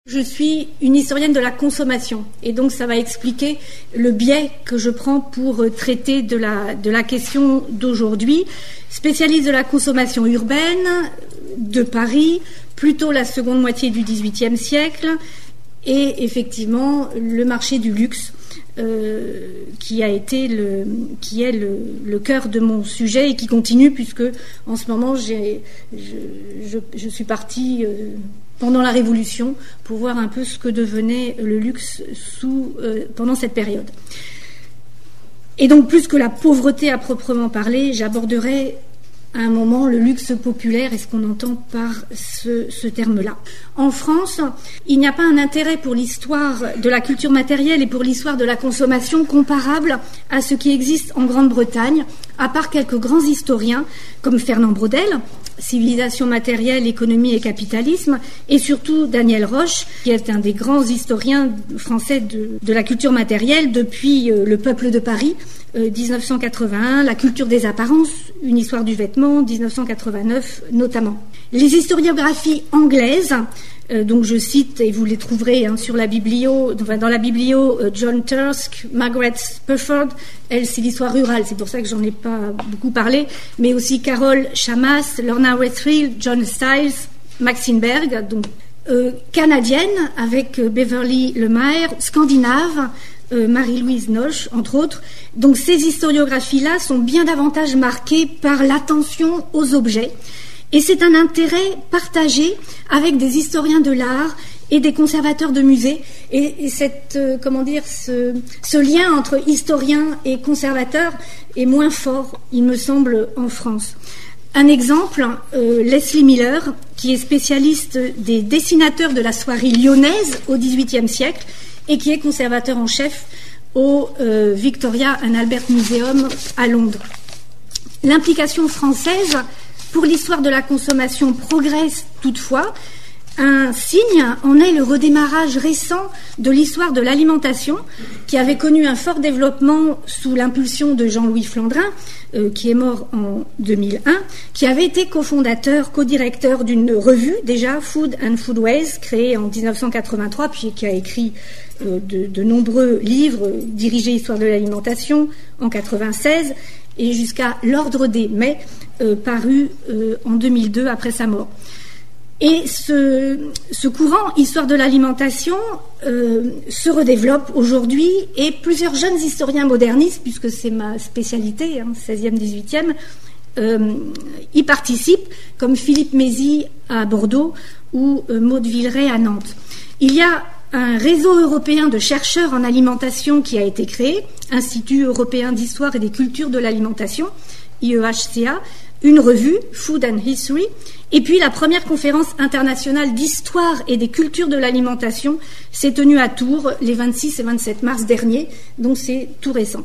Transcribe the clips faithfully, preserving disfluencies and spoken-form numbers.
Je suis une historienne de la consommation et donc ça va expliquer le biais que je prends pour traiter de la, de la question d'aujourd'hui. Spécialiste de la consommation urbaine de Paris, plutôt la seconde moitié du dix-huitième siècle, et effectivement le marché du luxe euh, qui a été le, qui est le, le cœur de mon sujet et qui continue puisque en ce moment j'ai, je, je, je suis partie euh, pendant la Révolution pour voir un peu ce que devenait le luxe sous, euh, pendant cette période. Et donc plus que la pauvreté à proprement parler, j'aborderai à un moment le luxe populaire et ce qu'on entend par ce, ce terme-là. En France, il n'y a pas un intérêt pour l'histoire de la culture matérielle et pour l'histoire de la consommation comparable à ce qui existe en Grande-Bretagne, à part quelques grands historiens comme Fernand Braudel, Civilisation matérielle, économie et capitalisme, et surtout Daniel Roche, qui est un des grands historiens français de, de la culture matérielle depuis euh, Le Peuple de Paris, euh, dix-neuf cent quatre-vingt-un, La culture des apparences, une histoire du vêtement, dix-neuf cent quatre-vingt-neuf notamment. Les historiographies anglaises, euh, donc je cite, et vous les trouverez hein, sur la biblio, enfin, dans la biblio, euh, John Tursk, Margaret Spurford, elle c'est l'histoire rurale, c'est pour ça que j'en ai pas beaucoup parlé, mais aussi Carol Chamas, Lorna Wetherill, John Styles, Maxine Berg, donc euh, canadienne avec euh, Beverly Lemire, scandinave, euh, Marie-Louise Noche, entre autres. Donc ces historiographies-là sont bien davantage marquées par l'attention aux objets, et c'est un intérêt partagé avec des historiens de l'art et des conservateurs de musées, et, et cette, euh, comment dire, ce, ce lien entre historiens et conservateurs est moins fort, il me semble, en France. Un exemple, euh, Leslie Miller, qui est spécialiste des dessinateurs de la soierie lyonnaise au dix-huitième siècle et qui est conservateur en chef au euh, Victoria and Albert Museum à Londres. L'implication française pour l'histoire de la consommation progresse toutefois. Un signe en est le redémarrage récent de l'histoire de l'alimentation qui avait connu un fort développement sous l'impulsion de Jean-Louis Flandrin, euh, qui est mort en deux mille un, qui avait été cofondateur, co-directeur d'une revue, déjà Food and Foodways, créée en dix-neuf cent quatre-vingt-trois, puis qui a écrit euh, de, de nombreux livres dirigés Histoire de l'alimentation en quatre-vingt-seize et jusqu'à L'Ordre des Mets, euh, paru euh, en deux mille deux après sa mort. Et ce, ce courant, Histoire de l'alimentation, euh, se redéveloppe aujourd'hui et plusieurs jeunes historiens modernistes, puisque c'est ma spécialité, hein, seizième, dix-huitième, euh, y participent, comme Philippe Mézy à Bordeaux ou euh, Maud Villeray à Nantes. Il y a un réseau européen de chercheurs en alimentation qui a été créé, Institut européen d'histoire et des cultures de l'alimentation, I E H C A, une revue, Food and History, et puis la première conférence internationale d'histoire et des cultures de l'alimentation s'est tenue à Tours les vingt-six et vingt-sept mars dernier, donc c'est tout récent.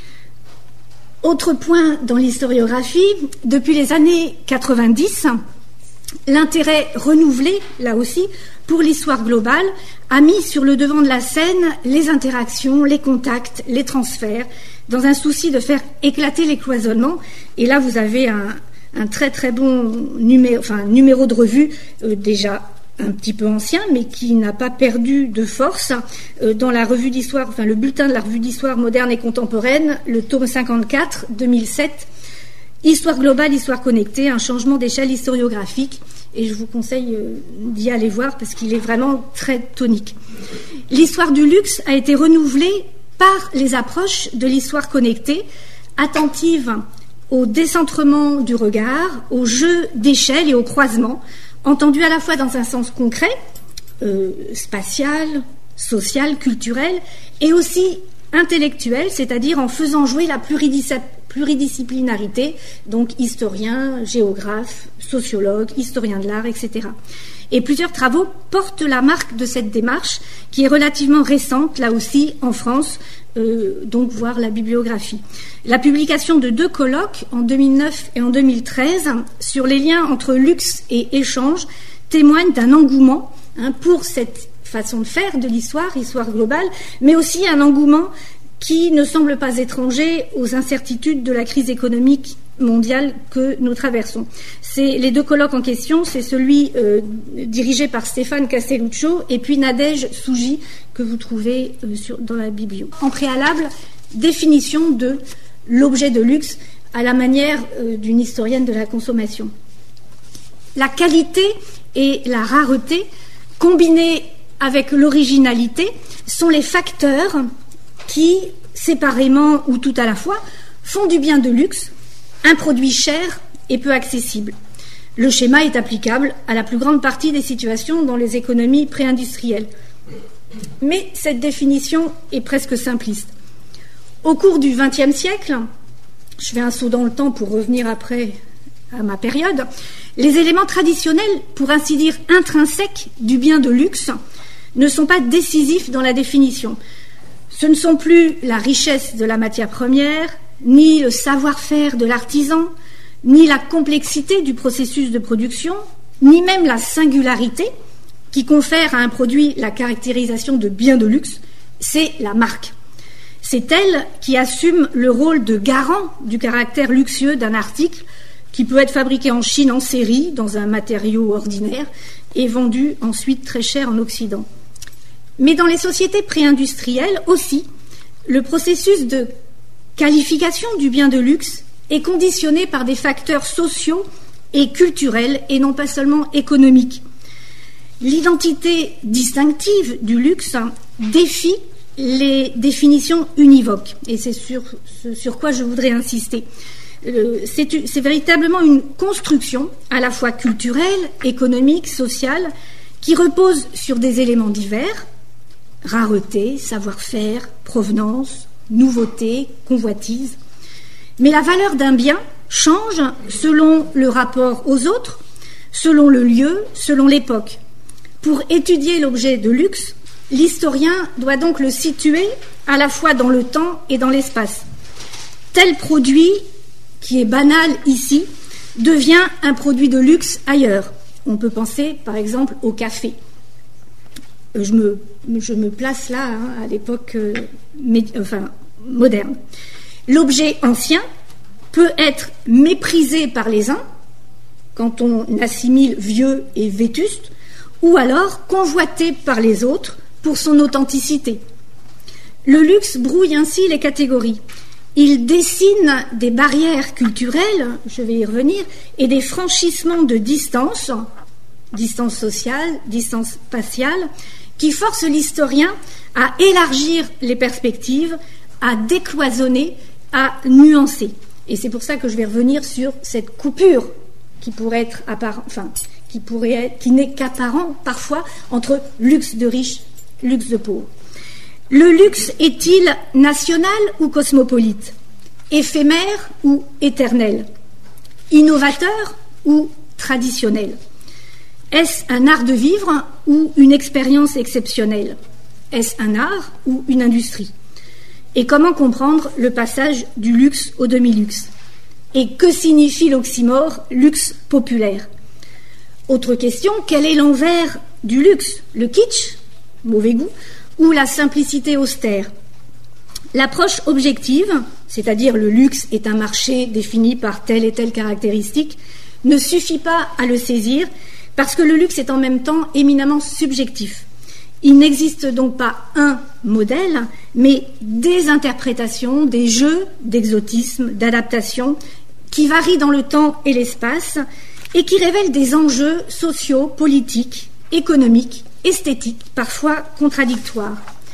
Autre point dans l'historiographie, depuis les années quatre-vingt-dix, l'intérêt renouvelé, là aussi, pour l'histoire globale, a mis sur le devant de la scène les interactions, les contacts, les transferts, dans un souci de faire éclater les cloisonnements. Et là, vous avez un, un très très bon numéro, enfin, numéro de revue, euh, déjà un petit peu ancien, mais qui n'a pas perdu de force, euh, dans la revue d'histoire, enfin le bulletin de la revue d'histoire moderne et contemporaine, le tome cinquante-quatre, deux mille sept, Histoire globale, histoire connectée, un changement d'échelle historiographique. Et je vous conseille euh, d'y aller voir parce qu'il est vraiment très tonique. L'histoire du luxe a été renouvelée par les approches de l'histoire connectée, attentive au décentrement du regard, au jeu d'échelle et au croisement, entendu à la fois dans un sens concret, euh, spatial, social, culturel, et aussi intellectuel, c'est-à-dire en faisant jouer la pluridisciplinarité, donc historien, géographe, sociologue, historien de l'art, et cetera. Et plusieurs travaux portent la marque de cette démarche, qui est relativement récente, là aussi, en France, euh, donc voir la bibliographie. La publication de deux colloques, en deux mille neuf et en deux mille treize, sur les liens entre luxe et échange, témoigne d'un engouement hein, pour cette façon de faire de l'histoire, histoire globale, mais aussi un engouement qui ne semble pas étranger aux incertitudes de la crise économique mondiale que nous traversons. C'est les deux colloques en question, c'est celui euh, dirigé par Stéphane Castelluccio et puis Nadège Sougy que vous trouvez euh, sur, dans la biblio. En préalable, définition de l'objet de luxe à la manière euh, d'une historienne de la consommation. La qualité et la rareté, combinées avec l'originalité, sont les facteurs qui, séparément ou tout à la fois, font du bien de luxe un produit cher et peu accessible. Le schéma est applicable à la plus grande partie des situations dans les économies pré-industrielles. Mais cette définition est presque simpliste. Au cours du vingtième siècle, je fais un saut dans le temps pour revenir après à ma période, les éléments traditionnels, pour ainsi dire intrinsèques, du bien de luxe ne sont pas décisifs dans la définition. Ce ne sont plus la richesse de la matière première, ni le savoir-faire de l'artisan, ni la complexité du processus de production, ni même la singularité qui confère à un produit la caractérisation de bien de luxe, c'est la marque. C'est elle qui assume le rôle de garant du caractère luxueux d'un article qui peut être fabriqué en Chine en série, dans un matériau ordinaire, et vendu ensuite très cher en Occident. Mais dans les sociétés pré-industrielles aussi, le processus de qualification du bien de luxe est conditionné par des facteurs sociaux et culturels et non pas seulement économiques. L'identité distinctive du luxe défie les définitions univoques et c'est sur ce sur quoi je voudrais insister. C'est, c'est véritablement une construction à la fois culturelle, économique, sociale qui repose sur des éléments divers, rareté, savoir-faire, provenance, nouveauté, convoitise. Mais la valeur d'un bien change selon le rapport aux autres, selon le lieu, selon l'époque. Pour étudier l'objet de luxe, l'historien doit donc le situer à la fois dans le temps et dans l'espace. Tel produit, qui est banal ici, devient un produit de luxe ailleurs. On peut penser, par exemple, au café. Je me, je me place là, hein, à l'époque euh, médi- enfin, moderne. L'objet ancien peut être méprisé par les uns, quand on assimile vieux et vétuste, ou alors convoité par les autres pour son authenticité. Le luxe brouille ainsi les catégories. Il dessine des barrières culturelles, je vais y revenir, et des franchissements de distance, distance sociale, distance spatiale, qui forcent l'historien à élargir les perspectives, à décloisonner, à nuancer. Et c'est pour ça que je vais revenir sur cette coupure qui pourrait être apparent, enfin, qui pourrait être, qui n'est qu'apparent parfois entre luxe de riche, luxe de pauvre. Le luxe est-il national ou cosmopolite, éphémère ou éternel, innovateur ou traditionnel? Est-ce un art de vivre ou une expérience exceptionnelle? Est-ce un art ou une industrie? Et comment comprendre le passage du luxe au demi-luxe? Et que signifie l'oxymore luxe populaire? Autre question, quel est l'envers du luxe? Le kitsch, mauvais goût, ou la simplicité austère? L'approche objective, c'est-à-dire le luxe est un marché défini par telle et telle caractéristique, ne suffit pas à le saisir parce que le luxe est en même temps éminemment subjectif. Il n'existe donc pas un modèle, mais des interprétations, des jeux d'exotisme, d'adaptation qui varient dans le temps et l'espace et qui révèlent des enjeux sociaux, politiques, économiques, esthétiques, parfois contradictoires.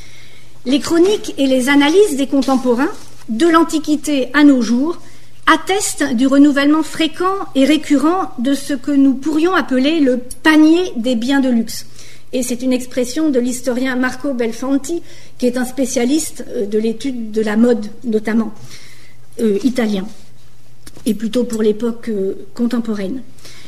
Les chroniques et les analyses des contemporains, de l'Antiquité à nos jours, attestent du renouvellement fréquent et récurrent de ce que nous pourrions appeler le panier des biens de luxe. Et c'est une expression de l'historien Marco Belfanti, qui est un spécialiste de l'étude de la mode, notamment, euh, italien, et plutôt pour l'époque euh, contemporaine.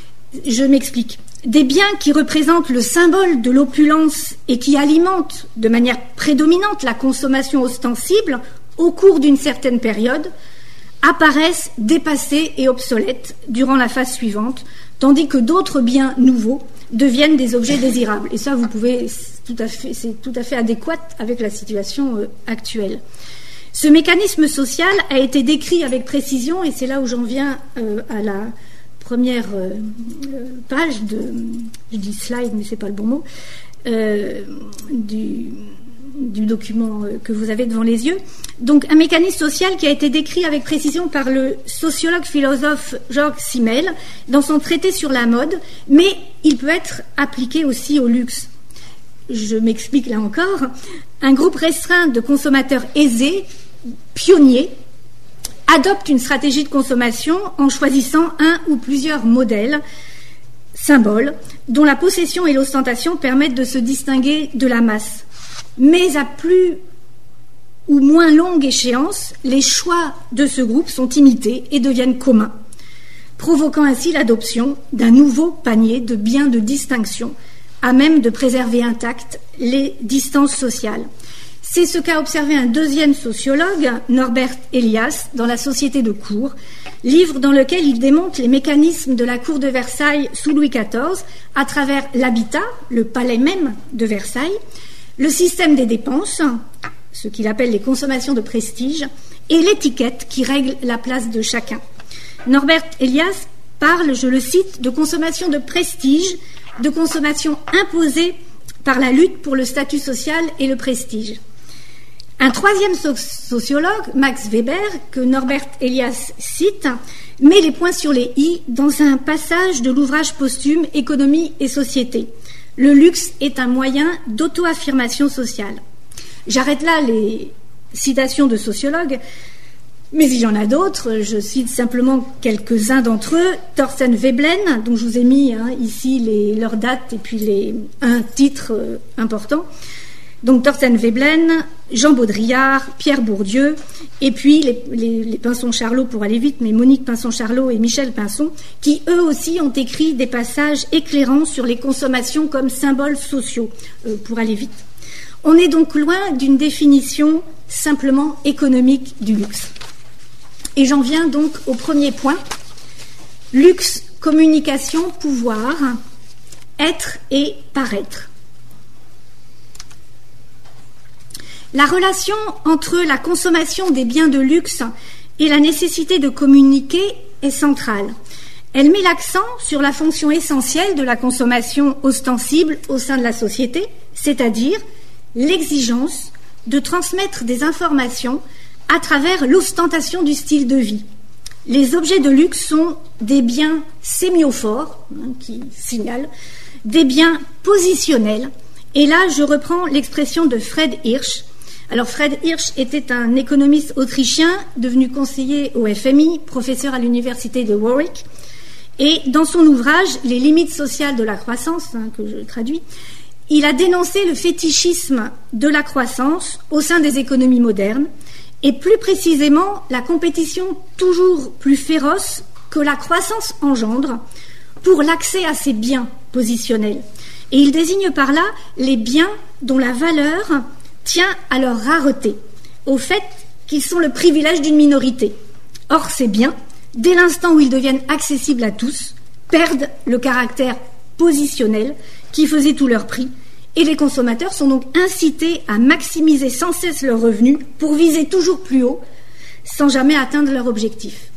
Je m'explique. Des biens qui représentent le symbole de l'opulence et qui alimentent de manière prédominante la consommation ostensible au cours d'une certaine période apparaissent dépassés et obsolètes durant la phase suivante, tandis que d'autres biens nouveaux deviennent des objets désirables. Et ça, vous pouvez, c'est tout à fait, c'est tout à fait adéquat avec la situation euh, actuelle. Ce mécanisme social a été décrit avec précision, et c'est là où j'en viens euh, à la première euh, page de, je dis slide, mais c'est pas le bon mot, euh, du, du document que vous avez devant les yeux. Donc, un mécanisme social qui a été décrit avec précision par le sociologue philosophe Georges Simmel dans son traité sur la mode, mais il peut être appliqué aussi au luxe. Je m'explique là encore. Un groupe restreint de consommateurs aisés, pionniers, adopte une stratégie de consommation en choisissant un ou plusieurs modèles, symboles, dont la possession et l'ostentation permettent de se distinguer de la masse. Mais à plus ou moins longue échéance, les choix de ce groupe sont imités et deviennent communs, provoquant ainsi l'adoption d'un nouveau panier de biens de distinction à même de préserver intactes les distances sociales. C'est ce qu'a observé un deuxième sociologue, Norbert Elias, dans La Société de cour, livre dans lequel il démontre les mécanismes de la cour de Versailles sous Louis quatorze à travers l'habitat, le palais même de Versailles, le système des dépenses, ce qu'il appelle les consommations de prestige, et l'étiquette qui règle la place de chacun. Norbert Elias parle, je le cite, de consommation de prestige, de consommation imposée par la lutte pour le statut social et le prestige. Un troisième sociologue, Max Weber, que Norbert Elias cite, met les points sur les i dans un passage de l'ouvrage posthume « Économie et société ». Le luxe est un moyen d'auto-affirmation sociale. J'arrête là les citations de sociologues, mais il y en a d'autres. Je cite simplement quelques-uns d'entre eux. Thorsten Veblen, dont je vous ai mis hein, ici les, leurs dates et puis les, un titre euh, important. Donc Thorsten Veblen, Jean Baudrillard, Pierre Bourdieu, et puis les, les, les Pinson-Charlot pour aller vite, mais Monique Pinson-Charlot et Michel Pinson, qui eux aussi ont écrit des passages éclairants sur les consommations comme symboles sociaux, euh, pour aller vite. On est donc loin d'une définition simplement économique du luxe. Et j'en viens donc au premier point. Luxe, communication, pouvoir, être et paraître. La relation entre la consommation des biens de luxe et la nécessité de communiquer est centrale. Elle met l'accent sur la fonction essentielle de la consommation ostensible au sein de la société, c'est-à-dire l'exigence de transmettre des informations à travers l'ostentation du style de vie. Les objets de luxe sont des biens sémiophores, hein, qui signalent, des biens positionnels. Et là, je reprends l'expression de Fred Hirsch. Alors, Fred Hirsch était un économiste autrichien, devenu conseiller au F M I, professeur à l'université de Warwick. Et dans son ouvrage « Les limites sociales de la croissance hein, », que je traduis, il a dénoncé le fétichisme de la croissance au sein des économies modernes, et plus précisément la compétition toujours plus féroce que la croissance engendre pour l'accès à ces biens positionnels. Et il désigne par là les biens dont la valeur tient à leur rareté, au fait qu'ils sont le privilège d'une minorité. Or, ces biens, dès l'instant où ils deviennent accessibles à tous, perdent le caractère positionnel qui faisait tout leur prix, et les consommateurs sont donc incités à maximiser sans cesse leurs revenus pour viser toujours plus haut, sans jamais atteindre leur objectif.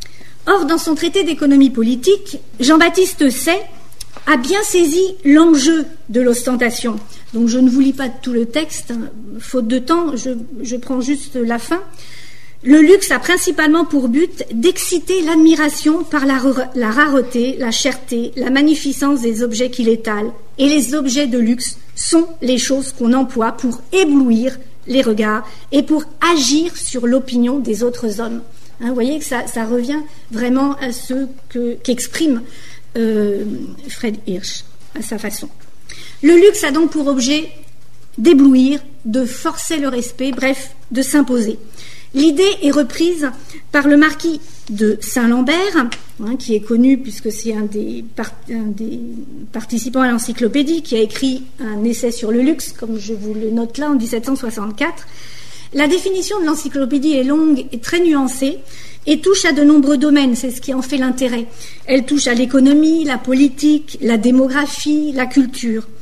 Or, dans son traité d'économie politique, Jean-Baptiste Say a bien saisi l'enjeu de l'ostentation. Donc, je ne vous lis pas tout le texte, hein, faute de temps, je, je prends juste la fin. Le luxe a principalement pour but d'exciter l'admiration par la, la rareté, la cherté, la magnificence des objets qu'il étale. Et les objets de luxe sont les choses qu'on emploie pour éblouir les regards et pour agir sur l'opinion des autres hommes. Hein, vous voyez que ça, ça revient vraiment à ce que, qu'exprime euh, Fred Hirsch, à sa façon. Le luxe a donc pour objet d'éblouir, de forcer le respect, bref, de s'imposer. L'idée est reprise par le marquis de Saint-Lambert, hein, qui est connu puisque c'est un des, part, un des participants à l'encyclopédie, qui a écrit un essai sur le luxe, comme je vous le note là, en dix-sept cent soixante-quatre. La définition de l'encyclopédie est longue et très nuancée et touche à de nombreux domaines, c'est ce qui en fait l'intérêt. Elle touche à l'économie, la politique, la démographie, la culture.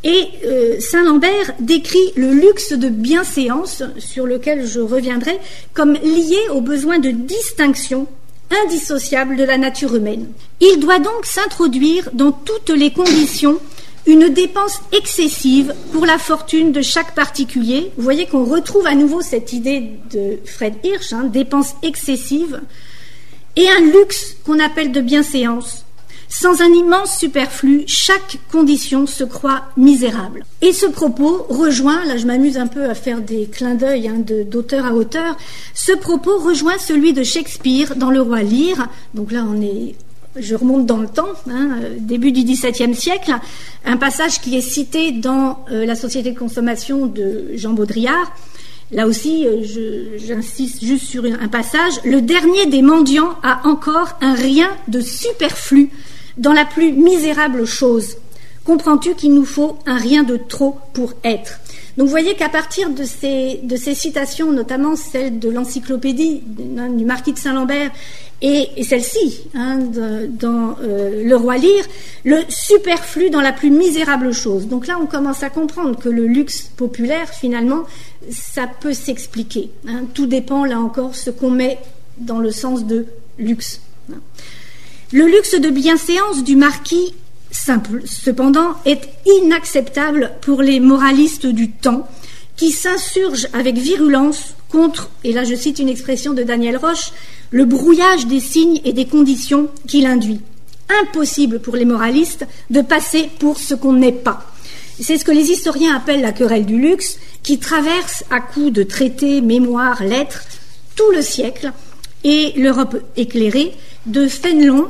Et euh, Saint-Lambert décrit le luxe de bienséance, sur lequel je reviendrai, comme lié au besoin de distinction indissociable de la nature humaine. Il doit donc s'introduire dans toutes les conditions une dépense excessive pour la fortune de chaque particulier. Vous voyez qu'on retrouve à nouveau cette idée de Fred Hirsch, hein, dépense excessive, et un luxe qu'on appelle de bienséance. Sans un immense superflu, chaque condition se croit misérable. Et ce propos rejoint, là je m'amuse un peu à faire des clins d'œil hein, de, d'auteur à auteur, ce propos rejoint celui de Shakespeare dans Le Roi Lear. Donc là on est, je remonte dans le temps, hein, début du dix-septième siècle, un passage qui est cité dans euh, La Société de consommation de Jean Baudrillard. Là aussi, je, j'insiste juste sur un passage. Le dernier des mendiants a encore un rien de superflu dans la plus misérable chose. Comprends-tu qu'il nous faut un rien de trop pour être? Donc vous voyez qu'à partir de ces, de ces citations, notamment celle de l'encyclopédie hein, du marquis de Saint-Lambert et, et celle-ci hein, de, dans euh, Le Roi Lear, le superflu dans la plus misérable chose. Donc là, on commence à comprendre que le luxe populaire, finalement, ça peut s'expliquer. Hein. Tout dépend, là encore, ce qu'on met dans le sens de luxe. Hein. Le luxe de bienséance du marquis, simple, cependant, est inacceptable pour les moralistes du temps qui s'insurgent avec virulence contre, et là je cite une expression de Daniel Roche, le brouillage des signes et des conditions qu'il induit. Impossible pour les moralistes de passer pour ce qu'on n'est pas. C'est ce que les historiens appellent la querelle du luxe, qui traverse à coups de traités, mémoires, lettres, tout le siècle, et l'Europe éclairée, de Fénelon.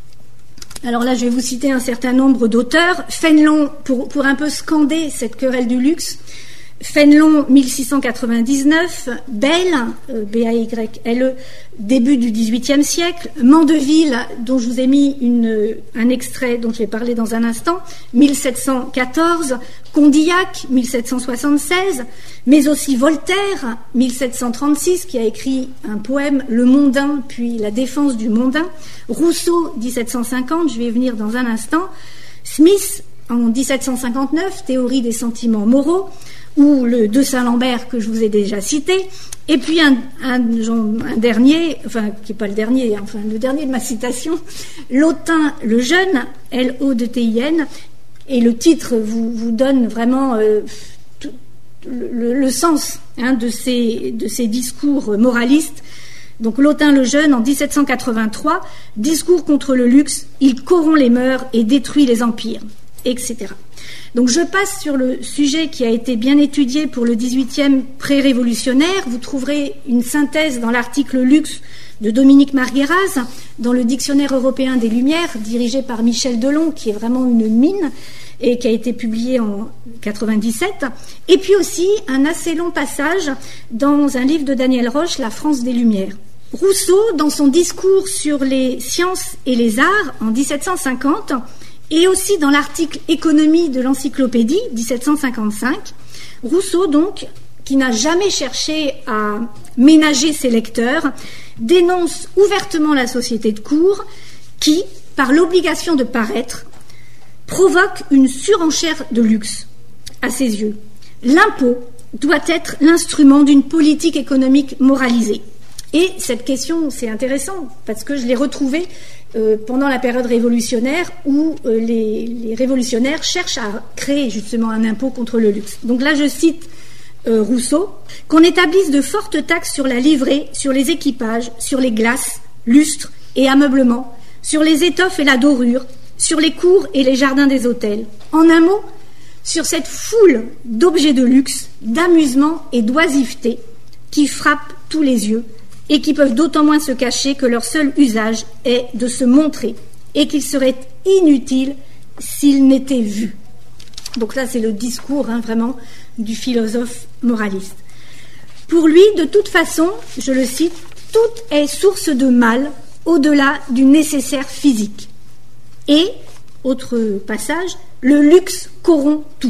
Alors là, je vais vous citer un certain nombre d'auteurs. Fénelon, pour, pour un peu scander cette querelle du luxe, Fénelon, mille six cent quatre-vingt-dix-neuf, Bayle, euh, B A Y L E, début du dix-huitième siècle, Mandeville, dont je vous ai mis une, un extrait dont je vais parler dans un instant, mille sept cent quatorze, Condillac, mille sept cent soixante-seize, mais aussi Voltaire, mille sept cent trente-six, qui a écrit un poème, Le Mondain, puis La défense du mondain, Rousseau, dix-sept cent cinquante, je vais y venir dans un instant, Smith, en dix-sept cent cinquante-neuf, Théorie des sentiments moraux, ou le de Saint-Lambert que je vous ai déjà cité, et puis un, un, un dernier, enfin qui n'est pas le dernier, enfin le dernier de ma citation, Lautin le Jeune, L O T I N, et le titre vous, vous donne vraiment euh, tout, le, le sens hein, de, ces, de ces discours moralistes. Donc Lautin le Jeune, en dix-sept cent quatre-vingt-trois, discours contre le luxe, il corrompt les mœurs et détruit les empires, et cetera. Donc je passe sur le sujet qui a été bien étudié pour le dix-huitième pré-révolutionnaire. Vous trouverez une synthèse dans l'article Luxe de Dominique Margueraz dans le Dictionnaire européen des Lumières, dirigé par Michel Delon, qui est vraiment une mine et qui a été publié en quatre-vingt-dix-sept. Et puis aussi un assez long passage dans un livre de Daniel Roche, La France des Lumières. Rousseau, dans son discours sur les sciences et les arts en dix-sept cent cinquante, et aussi dans l'article Économie de l'Encyclopédie, dix-sept cent cinquante-cinq, Rousseau, donc, qui n'a jamais cherché à ménager ses lecteurs, dénonce ouvertement la société de cour qui, par l'obligation de paraître, provoque une surenchère de luxe à ses yeux. L'impôt doit être l'instrument d'une politique économique moralisée. Et cette question, c'est intéressant, parce que je l'ai retrouvée Euh, pendant la période révolutionnaire où euh, les, les révolutionnaires cherchent à créer justement un impôt contre le luxe. Donc là, je cite euh, Rousseau, qu'on établisse de fortes taxes sur la livrée, sur les équipages, sur les glaces, lustres et ameublements, sur les étoffes et la dorure, sur les cours et les jardins des hôtels. En un mot, sur cette foule d'objets de luxe, d'amusement et d'oisiveté qui frappent tous les yeux, et qui peuvent d'autant moins se cacher que leur seul usage est de se montrer et qu'il serait inutile s'ils n'étaient vus. Donc là, c'est le discours hein, vraiment du philosophe moraliste. Pour lui, de toute façon, je le cite, tout est source de mal au-delà du nécessaire physique. Et, autre passage, le luxe corrompt tout.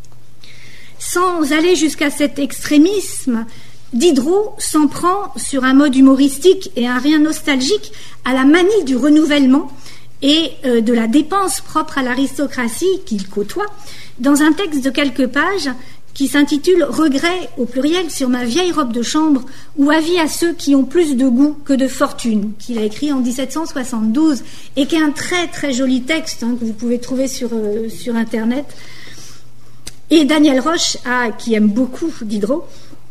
Sans aller jusqu'à cet extrémisme, Diderot s'en prend sur un mode humoristique et un rien nostalgique à la manie du renouvellement et euh, de la dépense propre à l'aristocratie qu'il côtoie, dans un texte de quelques pages qui s'intitule « Regrets » au pluriel sur ma vieille robe de chambre ou avis à ceux qui ont plus de goût que de fortune, qu'il a écrit en dix-sept cent soixante-douze et qui est un très très joli texte hein, que vous pouvez trouver sur, euh, sur Internet. Et Daniel Roche, a, qui aime beaucoup Diderot,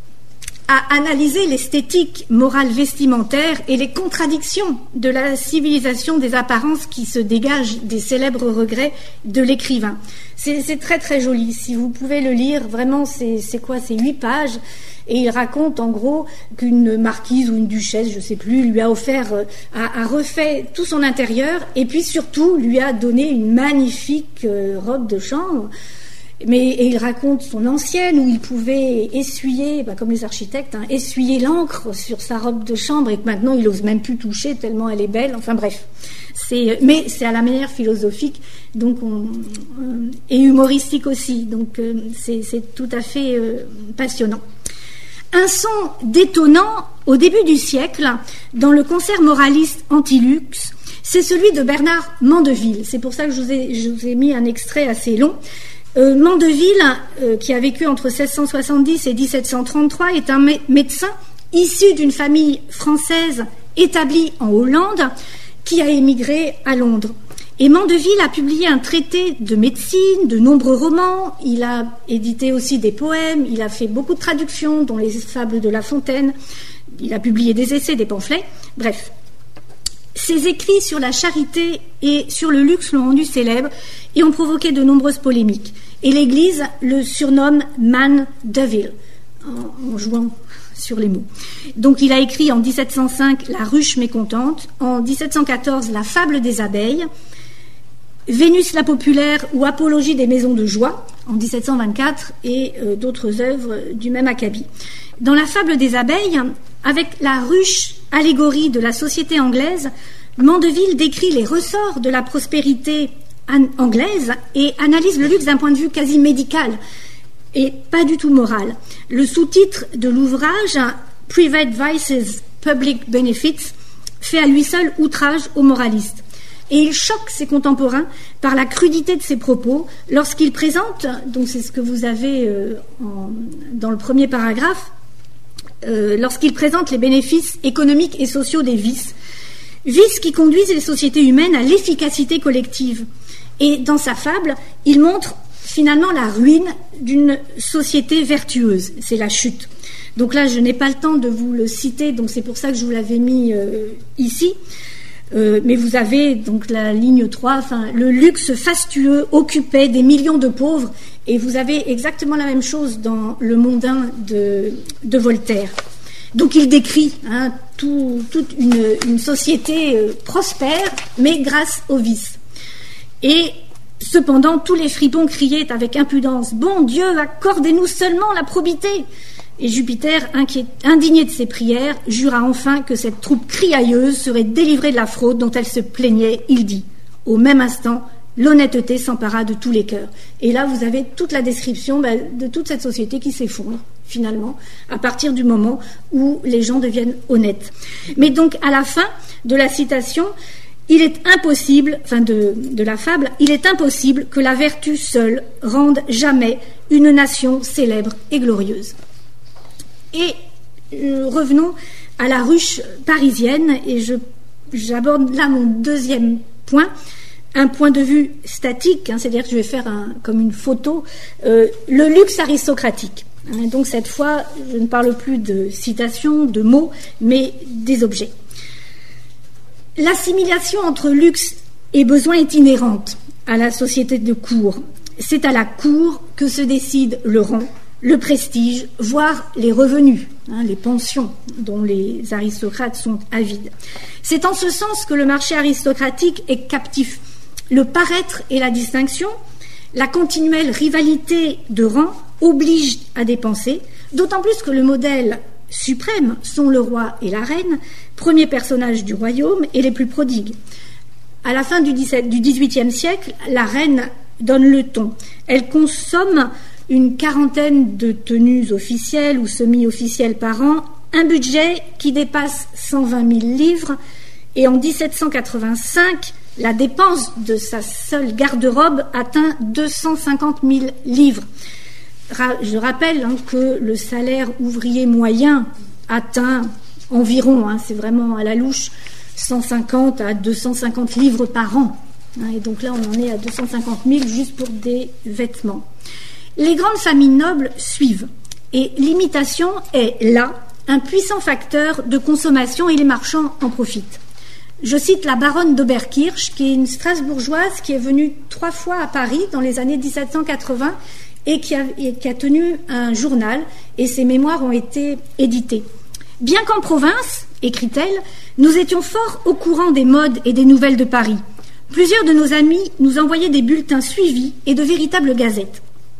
a analysé l'esthétique morale vestimentaire et les contradictions de la civilisation des apparences qui se dégagent des célèbres regrets de l'écrivain. C'est, c'est très très joli. Si vous pouvez le lire, vraiment, c'est, c'est quoi? C'est huit pages. Et il raconte en gros qu'une marquise ou une duchesse, je ne sais plus, lui a offert, euh, a, a refait tout son intérieur et puis surtout lui a donné une magnifique euh, robe de chambre. Mais et il raconte son ancienne où il pouvait essuyer, bah, comme les architectes, hein, essuyer l'encre sur sa robe de chambre et que maintenant il n'ose même plus toucher tellement elle est belle. Enfin bref, c'est, mais c'est à la manière philosophique donc on, euh, et humoristique aussi. Donc euh, c'est, c'est tout à fait euh, passionnant. Un son détonnant au début du siècle dans le concert moraliste anti-luxe, c'est celui de Bernard Mandeville. C'est pour ça que je vous ai, je vous ai mis un extrait assez long. Euh, Mandeville, euh, qui a vécu entre seize cent soixante-dix et dix-sept cent trente-trois, est un mé- médecin issu d'une famille française établie en Hollande qui a émigré à Londres. Et Mandeville a publié un traité de médecine, de nombreux romans, il a édité aussi des poèmes, il a fait beaucoup de traductions, dont les fables de La Fontaine, il a publié des essais, des pamphlets, bref. Ses écrits sur la charité et sur le luxe l'ont rendu célèbre et ont provoqué de nombreuses polémiques. Et l'Église le surnomme Man Devil, en, en jouant sur les mots. Donc il a écrit en dix-sept cent cinq La ruche mécontente, en dix-sept cent quatorze La fable des abeilles, Vénus la populaire ou Apologie des maisons de joie, en dix-sept cent vingt-quatre, et euh, d'autres œuvres du même acabit. Dans La fable des abeilles, avec la ruche allégorie de la société anglaise, Mandeville décrit les ressorts de la prospérité anglaise et analyse le luxe d'un point de vue quasi médical et pas du tout moral. Le sous-titre de l'ouvrage, Private Vices, Public Benefits, fait à lui seul outrage aux moralistes. Et il choque ses contemporains par la crudité de ses propos lorsqu'il présente, donc c'est ce que vous avez euh, en, dans le premier paragraphe, Euh, lorsqu'il présente les bénéfices économiques et sociaux des vices, vices qui conduisent les sociétés humaines à l'efficacité collective. Et dans sa fable, il montre finalement la ruine d'une société vertueuse, c'est la chute. Donc là, je n'ai pas le temps de vous le citer, donc c'est pour ça que je vous l'avais mis euh, ici. Euh, mais vous avez donc la ligne trois, enfin, le luxe fastueux occupait des millions de pauvres, et vous avez exactement la même chose dans Le Mondain de, de Voltaire. Donc il décrit hein, tout, toute une, une société euh, prospère, mais grâce au vice. Et cependant, tous les fripons criaient avec impudence « Bon Dieu, accordez-nous seulement la probité !» Et Jupiter, inquiet, indigné de ses prières, jura enfin que cette troupe criailleuse serait délivrée de la fraude dont elle se plaignait. Il dit, au même instant, l'honnêteté s'empara de tous les cœurs. Et là, vous avez toute la description ben, de toute cette société qui s'effondre, finalement, à partir du moment où les gens deviennent honnêtes. Mais donc, à la fin de la citation, il est impossible, enfin de, de la fable, il est impossible que la vertu seule rende jamais une nation célèbre et glorieuse. Et euh, revenons à la ruche parisienne, et je, j'aborde là mon deuxième point, un point de vue statique, hein, c'est-à-dire que je vais faire un, comme une photo, euh, le luxe aristocratique. Hein, donc cette fois, je ne parle plus de citations, de mots, mais des objets. L'assimilation entre luxe et besoin est inhérente à la société de cour. C'est à la cour que se décide le rang, le prestige, voire les revenus, hein, les pensions dont les aristocrates sont avides. C'est en ce sens que le marché aristocratique est captif. Le paraître et la distinction, la continuelle rivalité de rang obligent à dépenser, d'autant plus que le modèle suprême sont le roi et la reine, premiers personnages du royaume et les plus prodigues. À la fin du dix-huitième siècle, la reine donne le ton. Elle consomme une quarantaine de tenues officielles ou semi-officielles par an, un budget qui dépasse cent vingt mille livres, et en dix-sept cent quatre-vingt-cinq, La dépense de sa seule garde-robe atteint deux cent cinquante mille livres. Je rappelle hein, que le salaire ouvrier moyen atteint environ, hein, c'est vraiment à la louche, cent cinquante à deux cent cinquante livres par an. Hein, et donc là, on en est à deux cent cinquante mille juste pour des vêtements. Les grandes familles nobles suivent. Et l'imitation est là un puissant facteur de consommation et les marchands en profitent. Je cite la baronne d'Oberkirch, qui est une Strasbourgeoise qui est venue trois fois à Paris dans les années dix-sept cent quatre-vingts et qui a, et qui a tenu un journal, et ses mémoires ont été édités. Bien qu'en province, écrit-elle, nous étions fort au courant des modes et des nouvelles de Paris. Plusieurs de nos amis nous envoyaient des bulletins suivis et de véritables gazettes.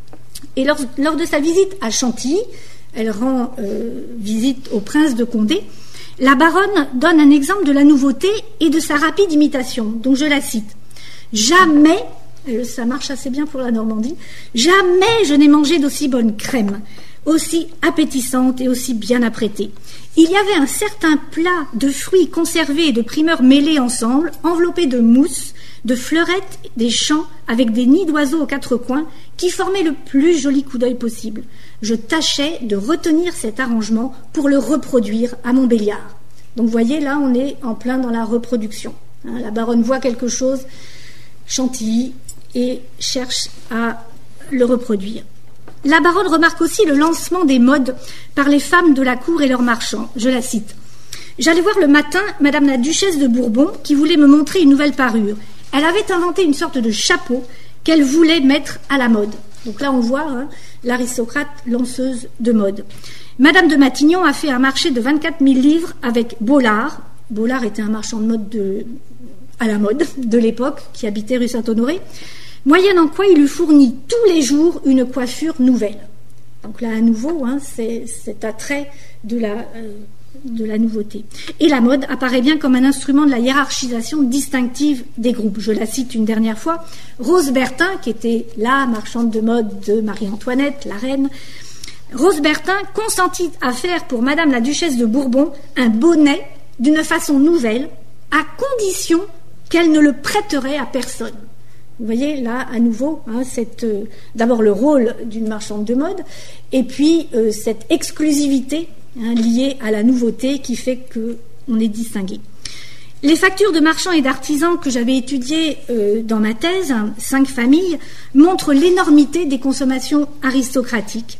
Et lors, lors de sa visite à Chantilly, elle rend euh, visite au prince de Condé, la baronne donne un exemple de la nouveauté et de sa rapide imitation, donc je la cite. « Jamais, ça marche assez bien pour la Normandie, jamais je n'ai mangé d'aussi bonne crème, aussi appétissante et aussi bien apprêtée. Il y avait un certain plat de fruits conservés et de primeurs mêlés ensemble, enveloppés de mousse, de fleurettes, des champs, avec des nids d'oiseaux aux quatre coins, qui formaient le plus joli coup d'œil possible. Je tâchais de retenir cet arrangement pour le reproduire à Montbéliard. » Donc vous voyez, là, on est en plein dans la reproduction. Hein, la baronne voit quelque chose, Chantilly, et cherche à le reproduire. La baronne remarque aussi le lancement des modes par les femmes de la cour et leurs marchands. Je la cite. « J'allais voir le matin Madame la Duchesse de Bourbon qui voulait me montrer une nouvelle parure. Elle avait inventé une sorte de chapeau qu'elle voulait mettre à la mode. » Donc là, on voit hein, l'aristocrate lanceuse de mode. Madame de Matignon a fait un marché de vingt-quatre mille livres avec Bollard. Bollard était un marchand de mode de, à la mode de l'époque qui habitait rue Saint-Honoré. Moyennant quoi il lui fournit tous les jours une coiffure nouvelle. Donc là, à nouveau, hein, c'est cet attrait de la, euh, de la nouveauté. Et la mode apparaît bien comme un instrument de la hiérarchisation distinctive des groupes. Je la cite une dernière fois. Rose Bertin, qui était la marchande de mode de Marie-Antoinette, la reine, Rose Bertin consentit à faire pour Madame la Duchesse de Bourbon un bonnet d'une façon nouvelle, à condition qu'elle ne le prêterait à personne. Vous voyez, là, à nouveau, hein, cette, euh, d'abord le rôle d'une marchande de mode, et puis euh, cette exclusivité hein, liée à la nouveauté qui fait qu'on est distingué. Les factures de marchands et d'artisans que j'avais étudiées euh, dans ma thèse, hein, cinq familles, montrent l'énormité des consommations aristocratiques.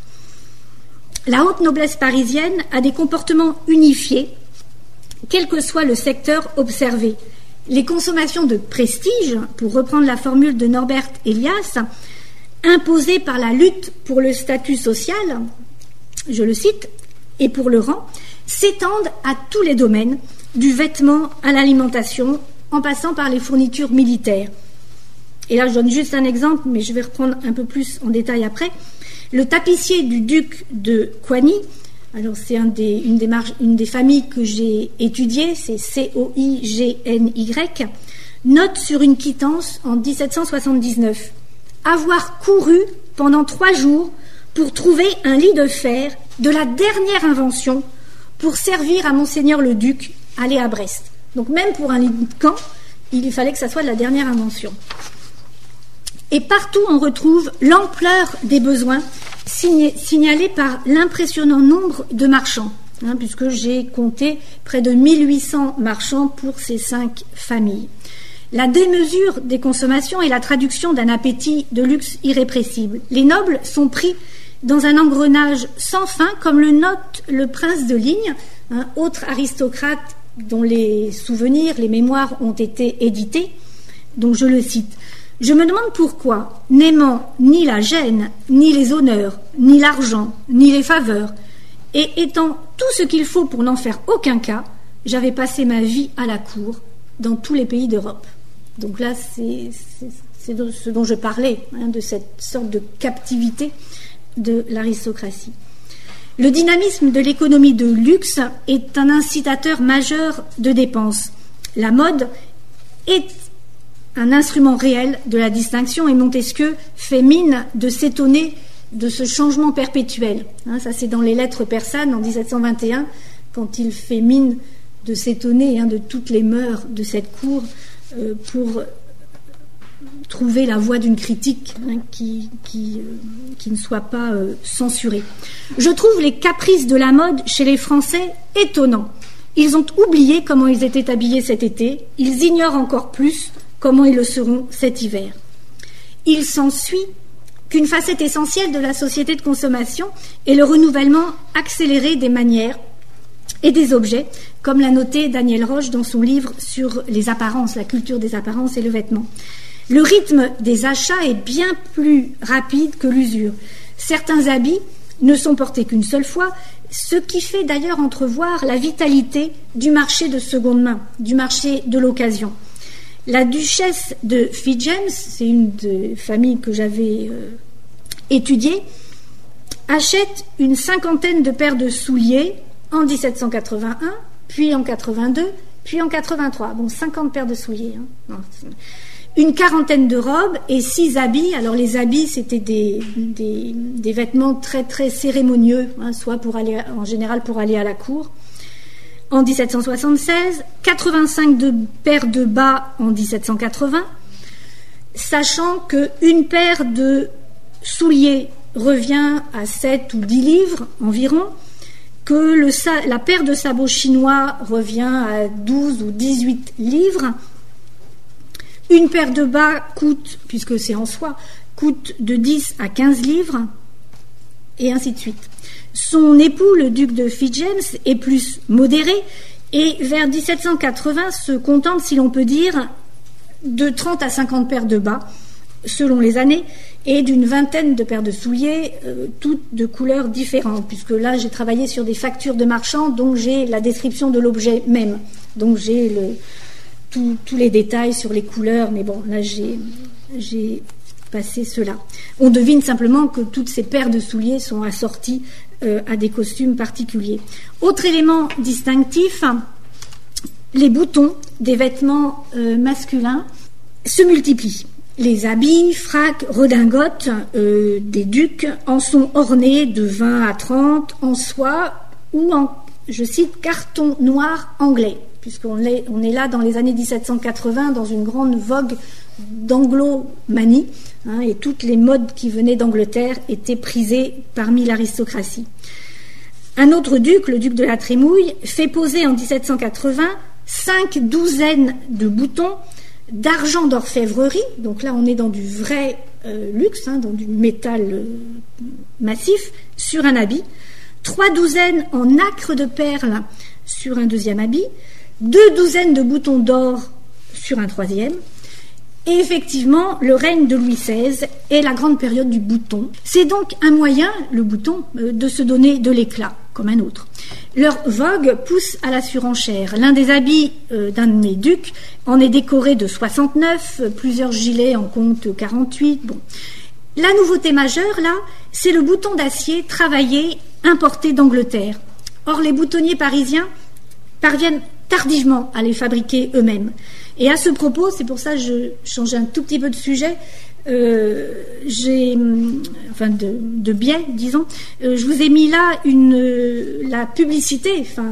La haute noblesse parisienne a des comportements unifiés, quel que soit le secteur observé. Les consommations de prestige, pour reprendre la formule de Norbert Elias, imposées par la lutte pour le statut social, je le cite, et pour le rang, s'étendent à tous les domaines, du vêtement à l'alimentation, en passant par les fournitures militaires. Et là, je donne juste un exemple, mais je vais reprendre un peu plus en détail après. Le tapissier du duc de Coigny, alors c'est un des, une, des marges, une des familles que j'ai étudiées, c'est C O I G N Y, note sur une quittance en dix-sept cent soixante-dix-neuf avoir couru pendant trois jours pour trouver un lit de fer de la dernière invention pour servir à Monseigneur le Duc aller à Brest. Donc même pour un lit de camp, il fallait que ça soit de la dernière invention. Et partout on retrouve l'ampleur des besoins signalés par l'impressionnant nombre de marchands, hein, puisque j'ai compté près de mille huit cents marchands pour ces cinq familles. La démesure des consommations est la traduction d'un appétit de luxe irrépressible. Les nobles sont pris dans un engrenage sans fin, comme le note le prince de Ligne, un autre aristocrate dont les souvenirs, les mémoires ont été édités, donc je le cite. Je me demande pourquoi, n'aimant ni la gêne, ni les honneurs, ni l'argent, ni les faveurs, et étant tout ce qu'il faut pour n'en faire aucun cas, j'avais passé ma vie à la cour dans tous les pays d'Europe. Donc là, c'est, c'est, c'est de ce dont je parlais, hein, de cette sorte de captivité de l'aristocratie. Le dynamisme de l'économie de luxe est un incitateur majeur de dépenses. La mode est un instrument réel de la distinction, et Montesquieu fait mine de s'étonner de ce changement perpétuel. Hein, ça, c'est dans les Lettres persanes en dix-sept cent vingt et un, quand il fait mine de s'étonner hein, de toutes les mœurs de cette cour euh, pour trouver la voie d'une critique hein, qui, qui, euh, qui ne soit pas euh, censurée. Je trouve les caprices de la mode chez les Français étonnants. Ils ont oublié comment ils étaient habillés cet été, ils ignorent encore plus comment ils le seront cet hiver. Il s'ensuit qu'une facette essentielle de la société de consommation est le renouvellement accéléré des manières et des objets, comme l'a noté Daniel Roche dans son livre sur les apparences, la culture des apparences et le vêtement. Le rythme des achats est bien plus rapide que l'usure. Certains habits ne sont portés qu'une seule fois, ce qui fait d'ailleurs entrevoir la vitalité du marché de seconde main, du marché de l'occasion. La duchesse de Fitzjames, c'est une des familles que j'avais euh, étudiées, achète une cinquantaine de paires de souliers en dix-sept cent quatre-vingt-un, puis en quatre-vingt-deux, puis en quatre-vingt-trois. Bon, cinquante paires de souliers. Hein. Non, une quarantaine de robes et six habits. Alors les habits, c'était des, des, des vêtements très très cérémonieux, hein, soit pour aller, en général pour aller à la cour. En dix-sept cent soixante-seize, quatre-vingt-cinq de paires de bas en dix-sept cent quatre-vingts, sachant qu'une paire de souliers revient à sept ou dix livres environ, que le, la paire de sabots chinois revient à douze ou dix-huit livres. Une paire de bas coûte, puisque c'est en soie, coûte de dix à quinze livres, et ainsi de suite. Son époux, le duc de Fitzjames, est plus modéré, et vers dix-sept cent quatre-vingts se contente, si l'on peut dire, de trente à cinquante paires de bas, selon les années, et d'une vingtaine de paires de souliers, euh, toutes de couleurs différentes, puisque là j'ai travaillé sur des factures de marchands, donc j'ai la description de l'objet même, donc j'ai le, tout, tous les détails sur les couleurs, mais bon, là j'ai, j'ai passé cela. On devine simplement que toutes ces paires de souliers sont assorties euh, à des costumes particuliers. Autre élément distinctif, les boutons des vêtements euh, masculins se multiplient. Les habits, fracs, redingotes euh, des ducs en sont ornés de vingt à trente en soie ou en, je cite, carton noir anglais, puisqu'on est, on est là dans les années dix-sept cent quatre-vingts, dans une grande vogue d'anglomanie, hein, et toutes les modes qui venaient d'Angleterre étaient prisées parmi l'aristocratie. Un autre duc, le duc de la Trémouille, fait poser en dix-sept cent quatre-vingts cinq douzaines de boutons d'argent d'orfèvrerie, donc là on est dans du vrai euh, luxe, hein, dans du métal euh, massif, sur un habit, trois douzaines en nacre de perles sur un deuxième habit, deux douzaines de boutons d'or sur un troisième, et effectivement le règne de Louis seize est la grande période du bouton. C'est donc un moyen, le bouton, euh, de se donner de l'éclat, comme un autre. Leur vogue pousse à la surenchère. L'un des habits euh, d'un de mes ducs en est décoré de soixante-neuf, plusieurs gilets en comptent quarante-huit. Bon. La nouveauté majeure, là, c'est le bouton d'acier travaillé, importé d'Angleterre. Or, les boutonniers parisiens parviennent tardivement à les fabriquer eux-mêmes. Et à ce propos, c'est pour ça que je change un tout petit peu de sujet, Euh, j'ai, enfin de, de biais, disons, euh, je vous ai mis là une, euh, la publicité, enfin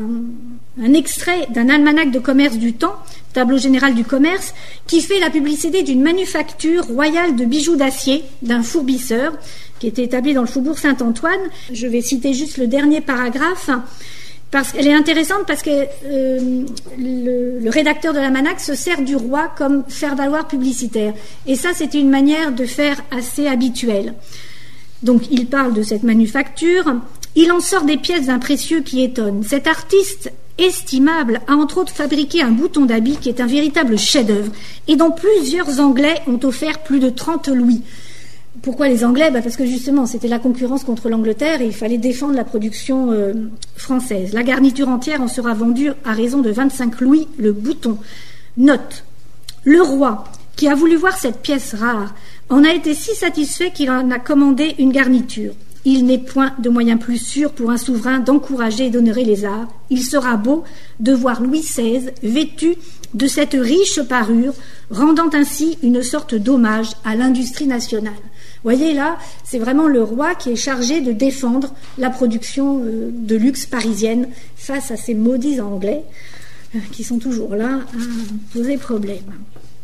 un extrait d'un almanach de commerce du temps, tableau général du commerce, qui fait la publicité d'une manufacture royale de bijoux d'acier d'un fourbisseur qui était établi dans le faubourg Saint-Antoine. Je vais citer juste le dernier paragraphe. Parce qu'elle est intéressante parce que euh, le, le rédacteur de l'almanach se sert du roi comme faire-valoir publicitaire. Et ça, c'était une manière de faire assez habituelle. Donc, il parle de cette manufacture. Il en sort des pièces d'un précieux qui étonnent. Cet artiste estimable a entre autres fabriqué un bouton d'habit qui est un véritable chef-d'œuvre et dont plusieurs Anglais ont offert plus de trente louis. Pourquoi les Anglais ? Bah parce que justement, c'était la concurrence contre l'Angleterre et il fallait défendre la production euh, française. La garniture entière en sera vendue à raison de vingt-cinq louis le bouton. Note, le roi, qui a voulu voir cette pièce rare, en a été si satisfait qu'il en a commandé une garniture. Il n'est point de moyen plus sûr pour un souverain d'encourager et d'honorer les arts. Il sera beau de voir Louis seize vêtu de cette riche parure, rendant ainsi une sorte d'hommage à l'industrie nationale. Vous voyez là, c'est vraiment le roi qui est chargé de défendre la production euh, de luxe parisienne face à ces maudits Anglais euh, qui sont toujours là à poser problème.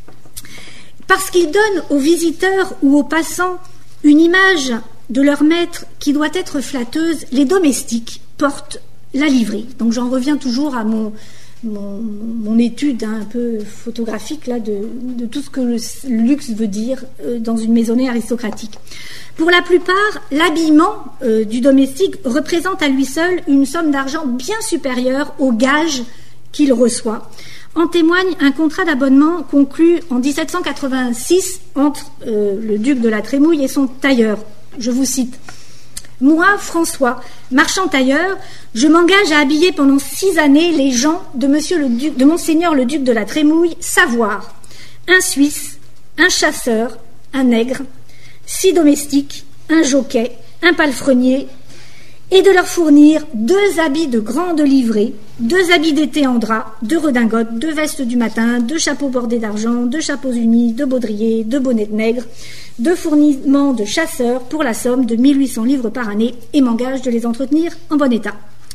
Parce qu'ils donnent aux visiteurs ou aux passants une image de leur maître qui doit être flatteuse, les domestiques portent la livrée. Donc j'en reviens toujours à mon, mon, mon étude hein, un peu photographique là, de, de tout ce que le luxe veut dire euh, dans une maisonnée aristocratique. Pour la plupart, l'habillement euh, du domestique représente à lui seul une somme d'argent bien supérieure au gage qu'il reçoit. En témoigne un contrat d'abonnement conclu en dix-sept cent quatre-vingt-six entre euh, le duc de la Trémouille et son tailleur. Je vous cite. « Moi, François, marchand tailleur, je m'engage à habiller pendant six années les gens de, monsieur le duc, de Monseigneur le duc de la Trémouille, savoir un Suisse, un chasseur, un nègre, six domestiques, un jockey, un palefrenier, et de leur fournir deux habits de grande livrée, deux habits d'été en drap, deux redingotes, deux vestes du matin, deux chapeaux bordés d'argent, deux chapeaux unis, deux baudriers, deux bonnets de nègre, deux fournissements de chasseurs pour la somme de mille huit cents livres par année et m'engage de les entretenir en bon état. »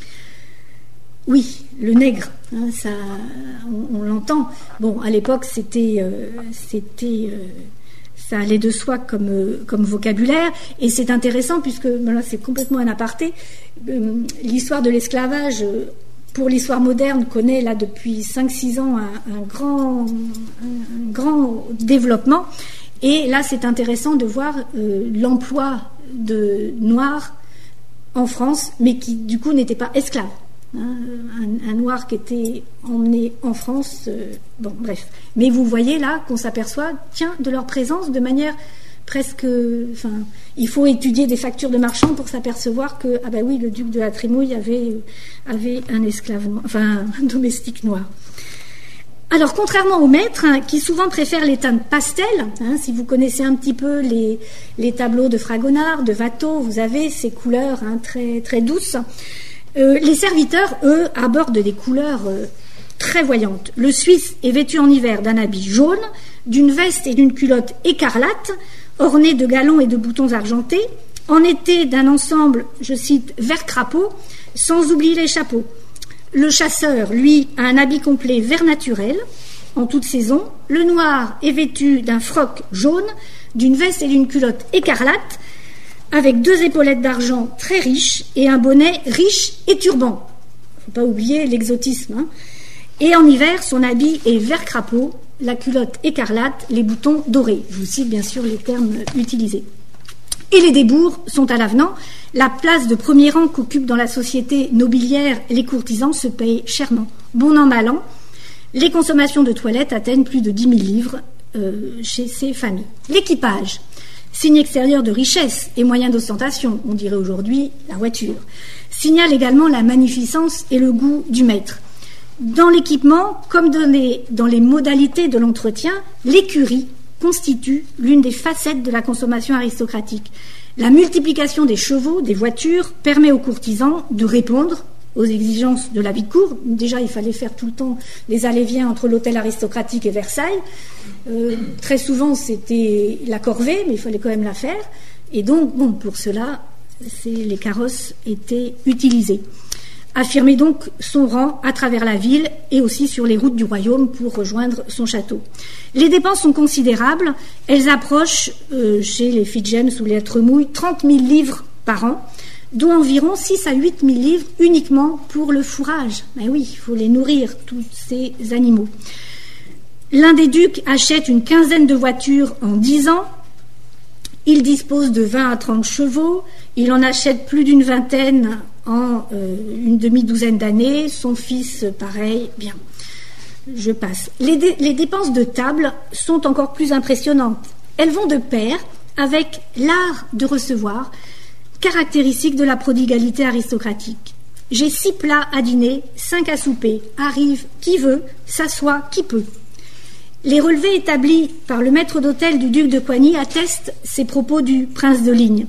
Oui, le nègre, hein, ça, on, on l'entend. Bon, à l'époque, c'était... Euh, c'était euh, ça allait de soi comme, euh, comme vocabulaire, et c'est intéressant puisque, ben là c'est complètement un aparté, euh, l'histoire de l'esclavage, euh, pour l'histoire moderne, connaît là depuis cinq six ans un, un, grand, un, un grand développement, et là c'est intéressant de voir euh, l'emploi de noirs en France, mais qui du coup n'étaient pas esclaves. Hein, un, un noir qui était emmené en France, euh, bon bref. Mais vous voyez là qu'on s'aperçoit, tiens, de leur présence de manière presque, enfin, il faut étudier des factures de marchands pour s'apercevoir que, ah ben oui, le duc de la Trémouille avait, avait un esclave noir, enfin un domestique noir. Alors, contrairement aux maîtres, hein, qui souvent préfèrent les teintes pastel, hein, si vous connaissez un petit peu les, les tableaux de Fragonard, de Watteau, vous avez ces couleurs hein, très, très douces. Euh, les serviteurs, eux, abordent des couleurs euh, très voyantes. Le Suisse est vêtu en hiver d'un habit jaune, d'une veste et d'une culotte écarlate, ornée de galons et de boutons argentés, en été d'un ensemble, je cite, vert crapaud, sans oublier les chapeaux. Le chasseur, lui, a un habit complet vert naturel, en toute saison. Le noir est vêtu d'un froc jaune, d'une veste et d'une culotte écarlate, avec deux épaulettes d'argent très riches et un bonnet riche et turban. Il ne faut pas oublier l'exotisme. Hein. Et en hiver, son habit est vert crapaud, la culotte écarlate, les boutons dorés. Je vous cite bien sûr les termes utilisés. Et les débours sont à l'avenant. La place de premier rang qu'occupent dans la société nobiliaire les courtisans se paye chèrement. Bon an, mal an, les consommations de toilette atteignent plus de dix mille livres euh, chez ces familles. L'équipage, signe extérieur de richesse et moyen d'ostentation, on dirait aujourd'hui la voiture, signale également la magnificence et le goût du maître. Dans l'équipement, comme dans les, dans les modalités de l'entretien, l'écurie constitue l'une des facettes de la consommation aristocratique. La multiplication des chevaux, des voitures, permet aux courtisans de répondre aux exigences de la vie de cour. Déjà, il fallait faire tout le temps les allers-viens entre l'hôtel aristocratique et Versailles. Euh, très souvent, c'était la corvée, mais il fallait quand même la faire. Et donc, bon, pour cela, c'est, les carrosses étaient utilisés. Affirmer donc son rang à travers la ville et aussi sur les routes du royaume pour rejoindre son château. Les dépenses sont considérables. Elles approchent, euh, chez les Fitzjames ou les Trémouille, trente mille livres par an, dont environ six à huit mille livres uniquement pour le fourrage. Ben oui, il faut les nourrir, tous ces animaux. L'un des ducs achète une quinzaine de voitures en dix ans. Il dispose de vingt à trente chevaux. Il en achète plus d'une vingtaine en euh, une demi-douzaine d'années. Son fils, pareil. Bien, je passe. Les, dé- les dépenses de table sont encore plus impressionnantes. Elles vont de pair avec l'art de recevoir, caractéristique de la prodigalité aristocratique. J'ai six plats à dîner, cinq à souper. Arrive qui veut, s'assoit qui peut. Les relevés établis par le maître d'hôtel du duc de Coigny attestent ces propos du prince de Ligne.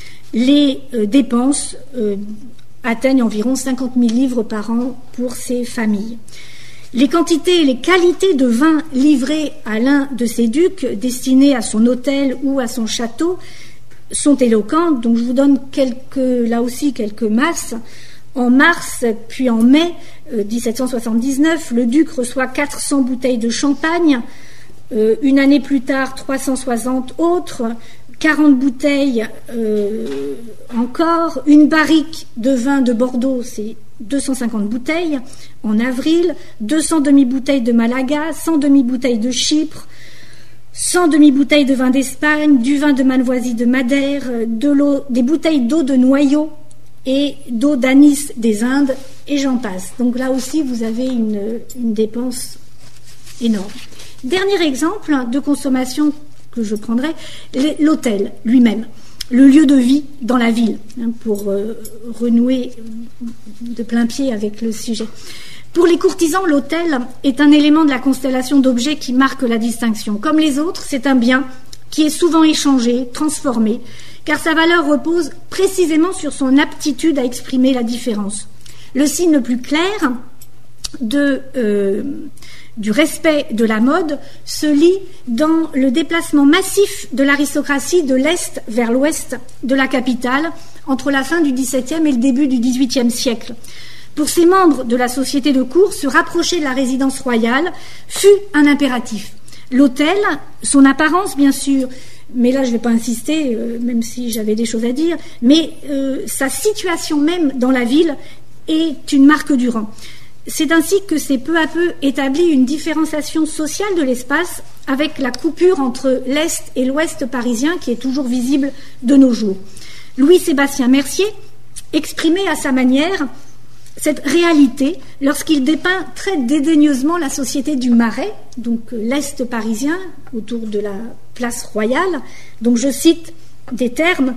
Les euh, dépenses euh, atteignent environ cinquante mille livres par an pour ces familles. Les quantités et les qualités de vin livrés à l'un de ces ducs, destinés à son hôtel ou à son château, sont éloquentes. Donc je vous donne quelques, là aussi quelques masses. En mars, puis en mai euh, dix-sept cent soixante-dix-neuf, le duc reçoit quatre cents bouteilles de champagne, Euh, une année plus tard, trois cent soixante autres, quarante bouteilles euh, encore, une barrique de vin de Bordeaux, c'est deux cent cinquante bouteilles en avril, deux cents demi-bouteilles de Malaga, cent demi-bouteilles de Chypre, cent demi-bouteilles de vin d'Espagne, du vin de Malvoisie de Madère, de l'eau, des bouteilles d'eau de noyau et d'eau d'anis des Indes, et j'en passe. Donc là aussi, vous avez une, une dépense énorme. Dernier exemple de consommation que je prendrai, l'hôtel lui-même, le lieu de vie dans la ville, hein, pour euh, renouer de plein pied avec le sujet. Pour les courtisans, l'hôtel est un élément de la constellation d'objets qui marque la distinction. Comme les autres, c'est un bien qui est souvent échangé, transformé, car sa valeur repose précisément sur son aptitude à exprimer la différence. Le signe le plus clair de, euh, du respect de la mode se lit dans le déplacement massif de l'aristocratie de l'Est vers l'Ouest de la capitale entre la fin du dix-septième et le début du dix-huitième siècle. Pour ces membres de la société de cour, se rapprocher de la résidence royale fut un impératif. L'hôtel, son apparence bien sûr, mais là je ne vais pas insister, euh, même si j'avais des choses à dire, mais euh, sa situation même dans la ville est une marque du rang. C'est ainsi que s'est peu à peu établie une différenciation sociale de l'espace avec la coupure entre l'Est et l'Ouest parisien qui est toujours visible de nos jours. Louis-Sébastien Mercier exprimait à sa manière cette réalité lorsqu'il dépeint très dédaigneusement la société du Marais, donc l'Est parisien, autour de la place Royale. Donc je cite des termes: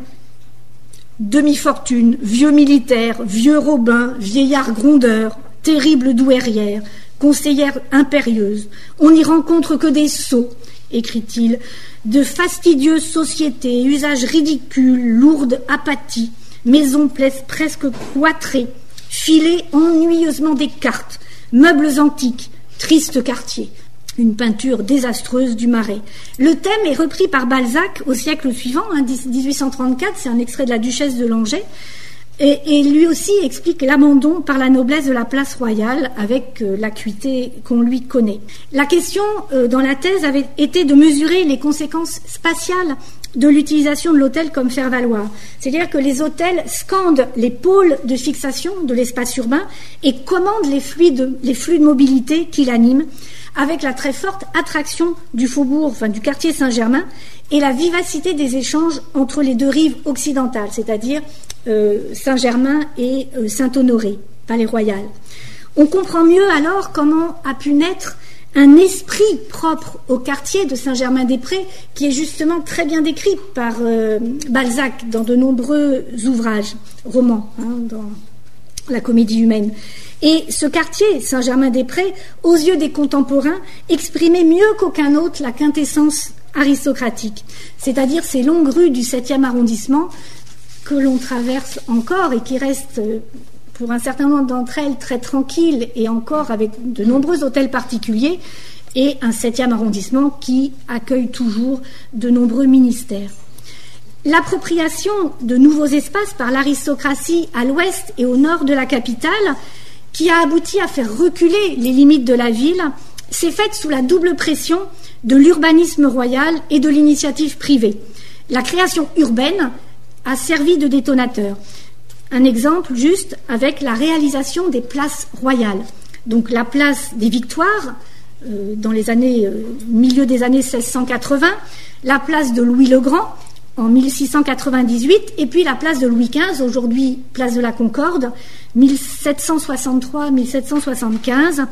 demi-fortune, vieux militaire, vieux robin, vieillard grondeur, terrible douairière, conseillère impérieuse. On n'y rencontre que des sots, écrit-il, de fastidieuses sociétés, usages ridicules, lourdes apathies, maisons presque cloîtrées, filets ennuyeusement des cartes, meubles antiques, triste quartier. Une peinture désastreuse du Marais. Le thème est repris par Balzac au siècle suivant, hein, dix-huit cent trente-quatre, c'est un extrait de La Duchesse de Langeais, et, et lui aussi explique l'abandon par la noblesse de la place royale avec euh, l'acuité qu'on lui connaît. La question euh, dans la thèse avait été de mesurer les conséquences spatiales de l'utilisation de l'hôtel comme faire-valoir. C'est-à-dire que les hôtels scandent les pôles de fixation de l'espace urbain et commandent les flux de, les flux de mobilité qui l'animent, avec la très forte attraction du faubourg, enfin du quartier Saint-Germain, et la vivacité des échanges entre les deux rives occidentales, c'est-à-dire euh, Saint-Germain et euh, Saint-Honoré, Palais Royal. On comprend mieux alors comment a pu naître un esprit propre au quartier de Saint-Germain-des-Prés, qui est justement très bien décrit par euh, Balzac dans de nombreux ouvrages, romans, hein, dans la Comédie humaine. Et ce quartier, Saint-Germain-des-Prés, aux yeux des contemporains, exprimait mieux qu'aucun autre la quintessence aristocratique, c'est-à-dire ces longues rues du septième arrondissement que l'on traverse encore et qui restent, pour un certain nombre d'entre elles, très tranquilles et encore avec de nombreux hôtels particuliers, et un septième arrondissement qui accueille toujours de nombreux ministères. L'appropriation de nouveaux espaces par l'aristocratie à l'ouest et au nord de la capitale, qui a abouti à faire reculer les limites de la ville, s'est faite sous la double pression de l'urbanisme royal et de l'initiative privée. La création urbaine a servi de détonateur. Un exemple juste avec la réalisation des places royales. Donc la place des Victoires, euh, dans les années, euh, milieu des années seize cent quatre-vingts, la place de Louis le Grand, en mille six cent quatre-vingt-dix-huit, et puis la place de Louis quinze, aujourd'hui place de la Concorde, mille sept cent soixante-trois à mille sept cent soixante-quinze.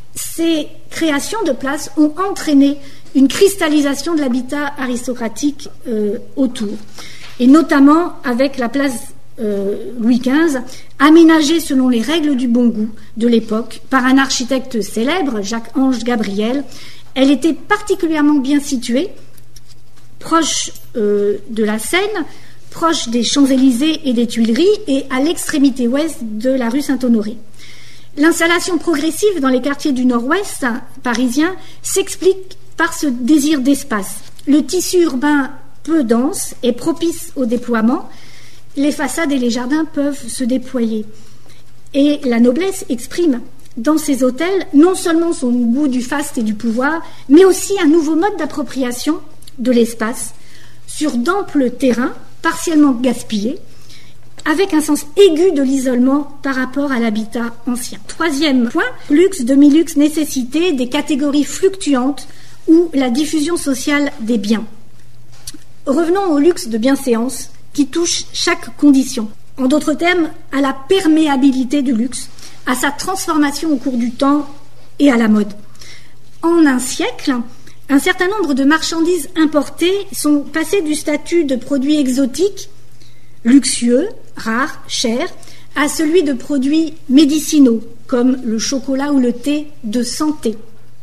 Ces créations de places ont entraîné une cristallisation de l'habitat aristocratique euh, autour, et notamment avec la place euh, Louis quinze, aménagée selon les règles du bon goût de l'époque par un architecte célèbre, Jacques-Ange Gabriel. Elle était particulièrement bien située, proche euh, de la Seine, proche des Champs-Élysées et des Tuileries, et à l'extrémité ouest de la rue Saint-Honoré. L'installation progressive dans les quartiers du nord-ouest parisien s'explique par ce désir d'espace. Le tissu urbain peu dense est propice au déploiement, les façades et les jardins peuvent se déployer. Et la noblesse exprime dans ces hôtels non seulement son goût du faste et du pouvoir, mais aussi un nouveau mode d'appropriation de l'espace sur d'amples terrains partiellement gaspillés, avec un sens aigu de l'isolement par rapport à l'habitat ancien. Troisième point, luxe, demi-luxe, nécessité, des catégories fluctuantes ou la diffusion sociale des biens. Revenons au luxe de bienséance qui touche chaque condition. En d'autres termes, à la perméabilité du luxe, à sa transformation au cours du temps et à la mode. En un siècle, un certain nombre de marchandises importées sont passées du statut de produits exotiques, luxueux, rares, chers, à celui de produits médicinaux, comme le chocolat ou le thé de santé.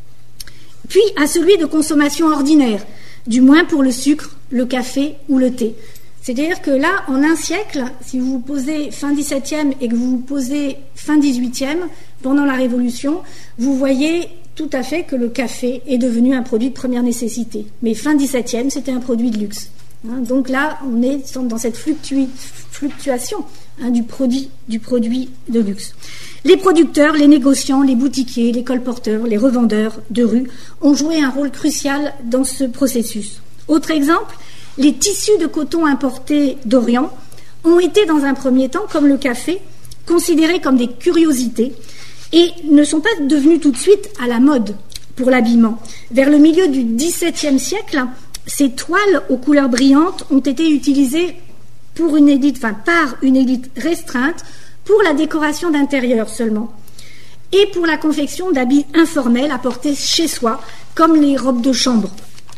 Puis à celui de consommation ordinaire, du moins pour le sucre, le café ou le thé. C'est-à-dire que là, en un siècle, si vous vous posez fin dix-septième et que vous vous posez fin dix-huitième, pendant la Révolution, vous voyez tout à fait que le café est devenu un produit de première nécessité. Mais fin dix-septième, c'était un produit de luxe. Hein, donc là, on est dans cette fluctue, fluctuation hein, du, produit, du produit de luxe. Les producteurs, les négociants, les boutiquiers, les colporteurs, les revendeurs de rue ont joué un rôle crucial dans ce processus. Autre exemple, les tissus de coton importés d'Orient ont été dans un premier temps, comme le café, considérés comme des curiosités et ne sont pas devenus tout de suite à la mode pour l'habillement. Vers le milieu du dix-septième siècle, ces toiles aux couleurs brillantes ont été utilisées pour une élite, enfin, par une élite restreinte pour la décoration d'intérieur seulement et pour la confection d'habits informels à porter chez soi, comme les robes de chambre.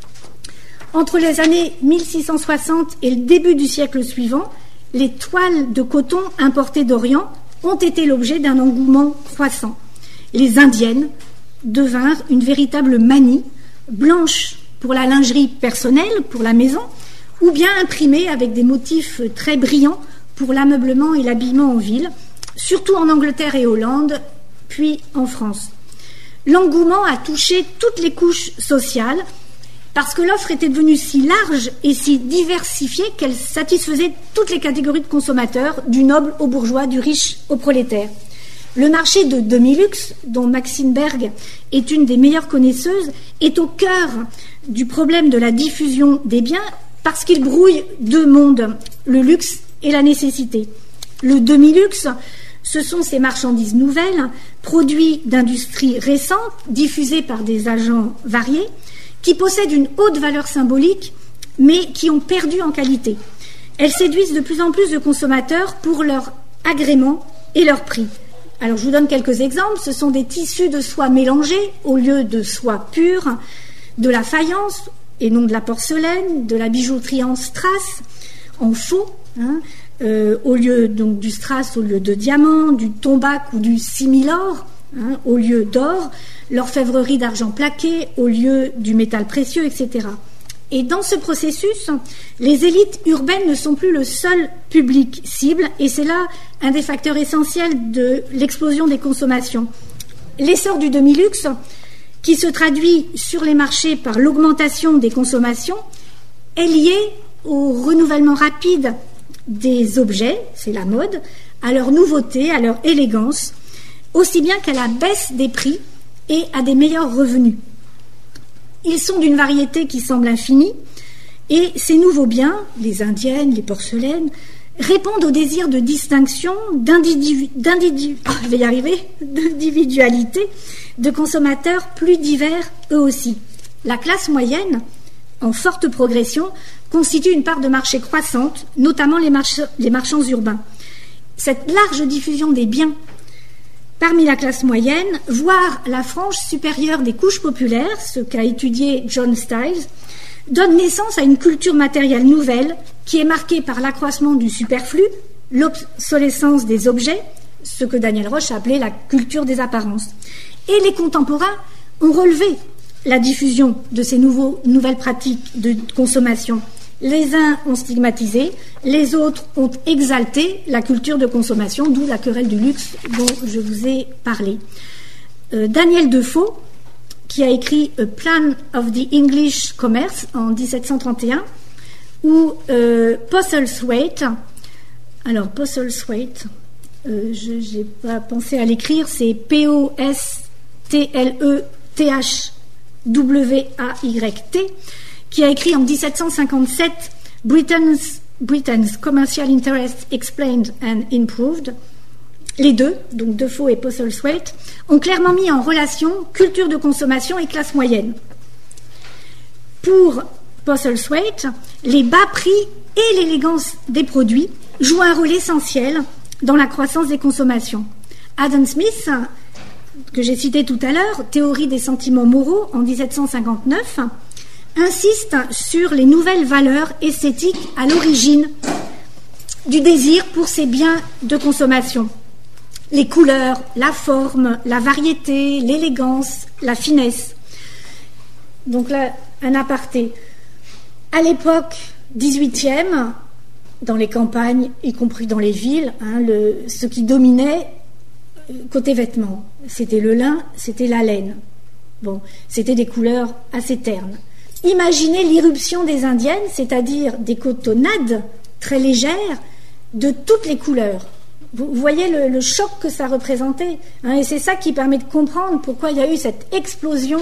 Entre les années mille six cent soixante et le début du siècle suivant, les toiles de coton importées d'Orient ont été l'objet d'un engouement croissant. Les indiennes devinrent une véritable manie, blanches pour la lingerie personnelle, pour la maison, ou bien imprimées avec des motifs très brillants pour l'ameublement et l'habillement en ville, surtout en Angleterre et Hollande, puis en France. L'engouement a touché toutes les couches sociales, parce que l'offre était devenue si large et si diversifiée qu'elle satisfaisait toutes les catégories de consommateurs, du noble au bourgeois, du riche au prolétaire. Le marché de demi-luxe, dont Maxine Berg est une des meilleures connaisseuses, est au cœur du problème de la diffusion des biens parce qu'il brouille deux mondes, le luxe et la nécessité. Le demi-luxe, ce sont ces marchandises nouvelles, produits d'industrie récente, diffusés par des agents variés, qui possèdent une haute valeur symbolique, mais qui ont perdu en qualité. Elles séduisent de plus en plus de consommateurs pour leur agrément et leur prix. Alors, je vous donne quelques exemples. Ce sont des tissus de soie mélangés au lieu de soie pure, de la faïence et non de la porcelaine, de la bijouterie en strass, en faux, hein, euh, au lieu donc du strass au lieu de diamant, du tombac ou du similor, hein, au lieu d'or, l'orfèvrerie d'argent plaqué au lieu du métal précieux, et cetera. Et dans ce processus, les élites urbaines ne sont plus le seul public cible, et c'est là un des facteurs essentiels de l'explosion des consommations. L'essor du demi-luxe, qui se traduit sur les marchés par l'augmentation des consommations, est lié au renouvellement rapide des objets, c'est la mode, à leur nouveauté, à leur élégance, aussi bien qu'à la baisse des prix et à des meilleurs revenus. Ils sont d'une variété qui semble infinie, et ces nouveaux biens, les indiennes, les porcelaines, répondent au désir de distinction, d'individu, d'individu, oh, je vais y arriver, d'individualité, de consommateurs plus divers eux aussi. La classe moyenne, en forte progression, constitue une part de marché croissante, notamment les, march- les marchands urbains. Cette large diffusion des biens parmi la classe moyenne, voire la frange supérieure des couches populaires, ce qu'a étudié John Styles, donne naissance à une culture matérielle nouvelle qui est marquée par l'accroissement du superflu, l'obsolescence des objets, ce que Daniel Roche a appelé la culture des apparences. Et les contemporains ont relevé la diffusion de ces nouveaux, nouvelles pratiques de consommation. Les uns ont stigmatisé, les autres ont exalté la culture de consommation, d'où la querelle du luxe dont je vous ai parlé. Euh, Daniel Defoe, qui a écrit A Plan of the English Commerce en dix-sept cent trente et un, ou euh, Postlethwaite. Alors, Postlethwaite, euh, je n'ai pas pensé à l'écrire, c'est P O S T L E T H W A Y T, qui a écrit en dix-sept cent cinquante-sept Britain's, Britain's Commercial Interest Explained and Improved. Les deux, donc Defoe et Postlethwaite, ont clairement mis en relation culture de consommation et classe moyenne. Pour Postlethwaite, les bas prix et l'élégance des produits jouent un rôle essentiel dans la croissance des consommations. Adam Smith, que j'ai cité tout à l'heure, Théorie des sentiments moraux en dix-sept cent cinquante-neuf, insiste sur les nouvelles valeurs esthétiques à l'origine du désir pour ces biens de consommation. Les couleurs, la forme, la variété, l'élégance, la finesse. Donc là, un aparté. À l'époque dix-huitième, dans les campagnes, y compris dans les villes, hein, le, ce qui dominait côté vêtements, c'était le lin, c'était la laine. Bon, c'était des couleurs assez ternes. Imaginez l'irruption des Indiennes, c'est-à-dire des cotonnades très légères de toutes les couleurs. Vous voyez le, le choc que ça représentait, hein, et c'est ça qui permet de comprendre pourquoi il y a eu cette explosion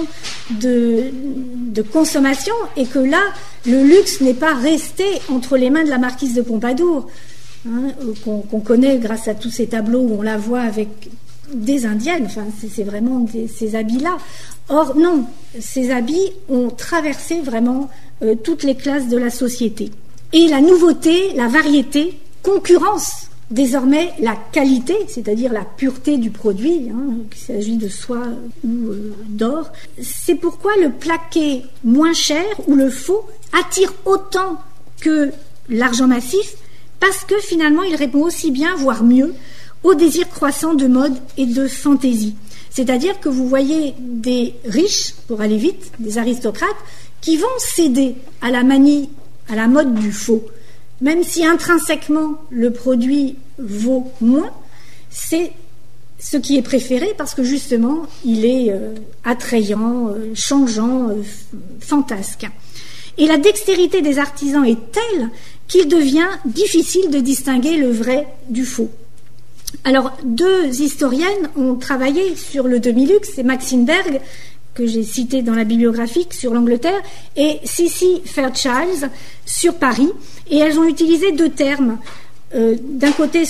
de, de consommation et que là, le luxe n'est pas resté entre les mains de la marquise de Pompadour, hein, qu'on, qu'on connaît grâce à tous ces tableaux où on la voit avec des indiennes, enfin, c'est, c'est vraiment des, ces habits-là. Or, non, ces habits ont traversé vraiment euh, toutes les classes de la société. Et la nouveauté, la variété, concurrence désormais la qualité, c'est-à-dire la pureté du produit, hein, qu'il s'agit de soie ou euh, d'or. C'est pourquoi le plaqué moins cher ou le faux attire autant que l'argent massif, parce que finalement il répond aussi bien, voire mieux, au désir croissant de mode et de fantaisie. C'est-à-dire que vous voyez des riches, pour aller vite, des aristocrates, qui vont céder à la manie, à la mode du faux. Même si intrinsèquement le produit vaut moins, c'est ce qui est préféré parce que justement il est euh, attrayant, euh, changeant, euh, fantasque. Et la dextérité des artisans est telle qu'il devient difficile de distinguer le vrai du faux. Alors, deux historiennes ont travaillé sur le demi-luxe, c'est Maxine Berg, que j'ai cité dans la bibliographique sur l'Angleterre, et Cissy Fairchild sur Paris, et elles ont utilisé deux termes, euh, d'un côté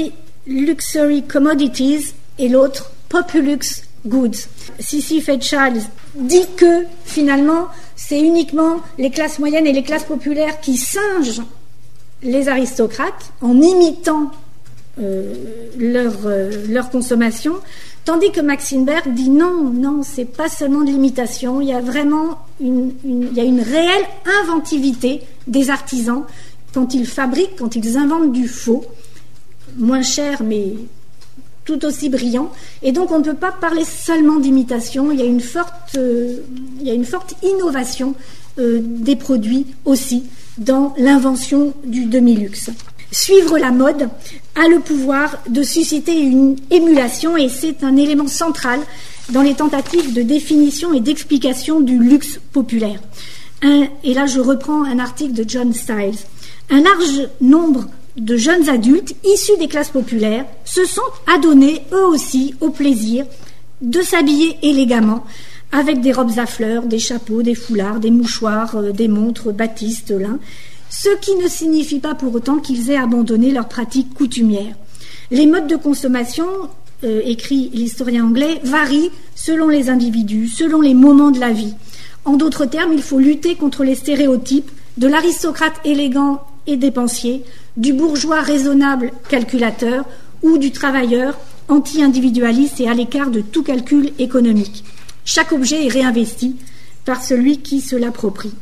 semi-luxury commodities et l'autre populux goods. Cissy Fairchild dit que finalement c'est uniquement les classes moyennes et les classes populaires qui singent les aristocrates en imitant euh, leur, euh, leur consommation, tandis que Maxine Berg dit non, non, c'est pas seulement de l'imitation, il y a vraiment une, une, il y a une réelle inventivité des artisans quand ils fabriquent, quand ils inventent du faux, moins cher mais tout aussi brillant, et donc on ne peut pas parler seulement d'imitation, il y a une forte, euh, il y a une forte innovation euh, des produits aussi dans l'invention du demi-luxe. Suivre la mode a le pouvoir de susciter une émulation et c'est un élément central dans les tentatives de définition et d'explication du luxe populaire. Un, et là je reprends un article de John Styles. Un large nombre de jeunes adultes issus des classes populaires se sont adonnés eux aussi au plaisir de s'habiller élégamment avec des robes à fleurs, des chapeaux, des foulards, des mouchoirs, euh, des montres, batiste, lin, ce qui ne signifie pas pour autant qu'ils aient abandonné leurs pratiques coutumières. Les modes de consommation, euh, écrit l'historien anglais, varient selon les individus, selon les moments de la vie. En d'autres termes, il faut lutter contre les stéréotypes de l'aristocrate élégant et dépensier, du bourgeois raisonnable calculateur ou du travailleur anti-individualiste et à l'écart de tout calcul économique. Chaque objet est réinvesti par celui qui se l'approprie.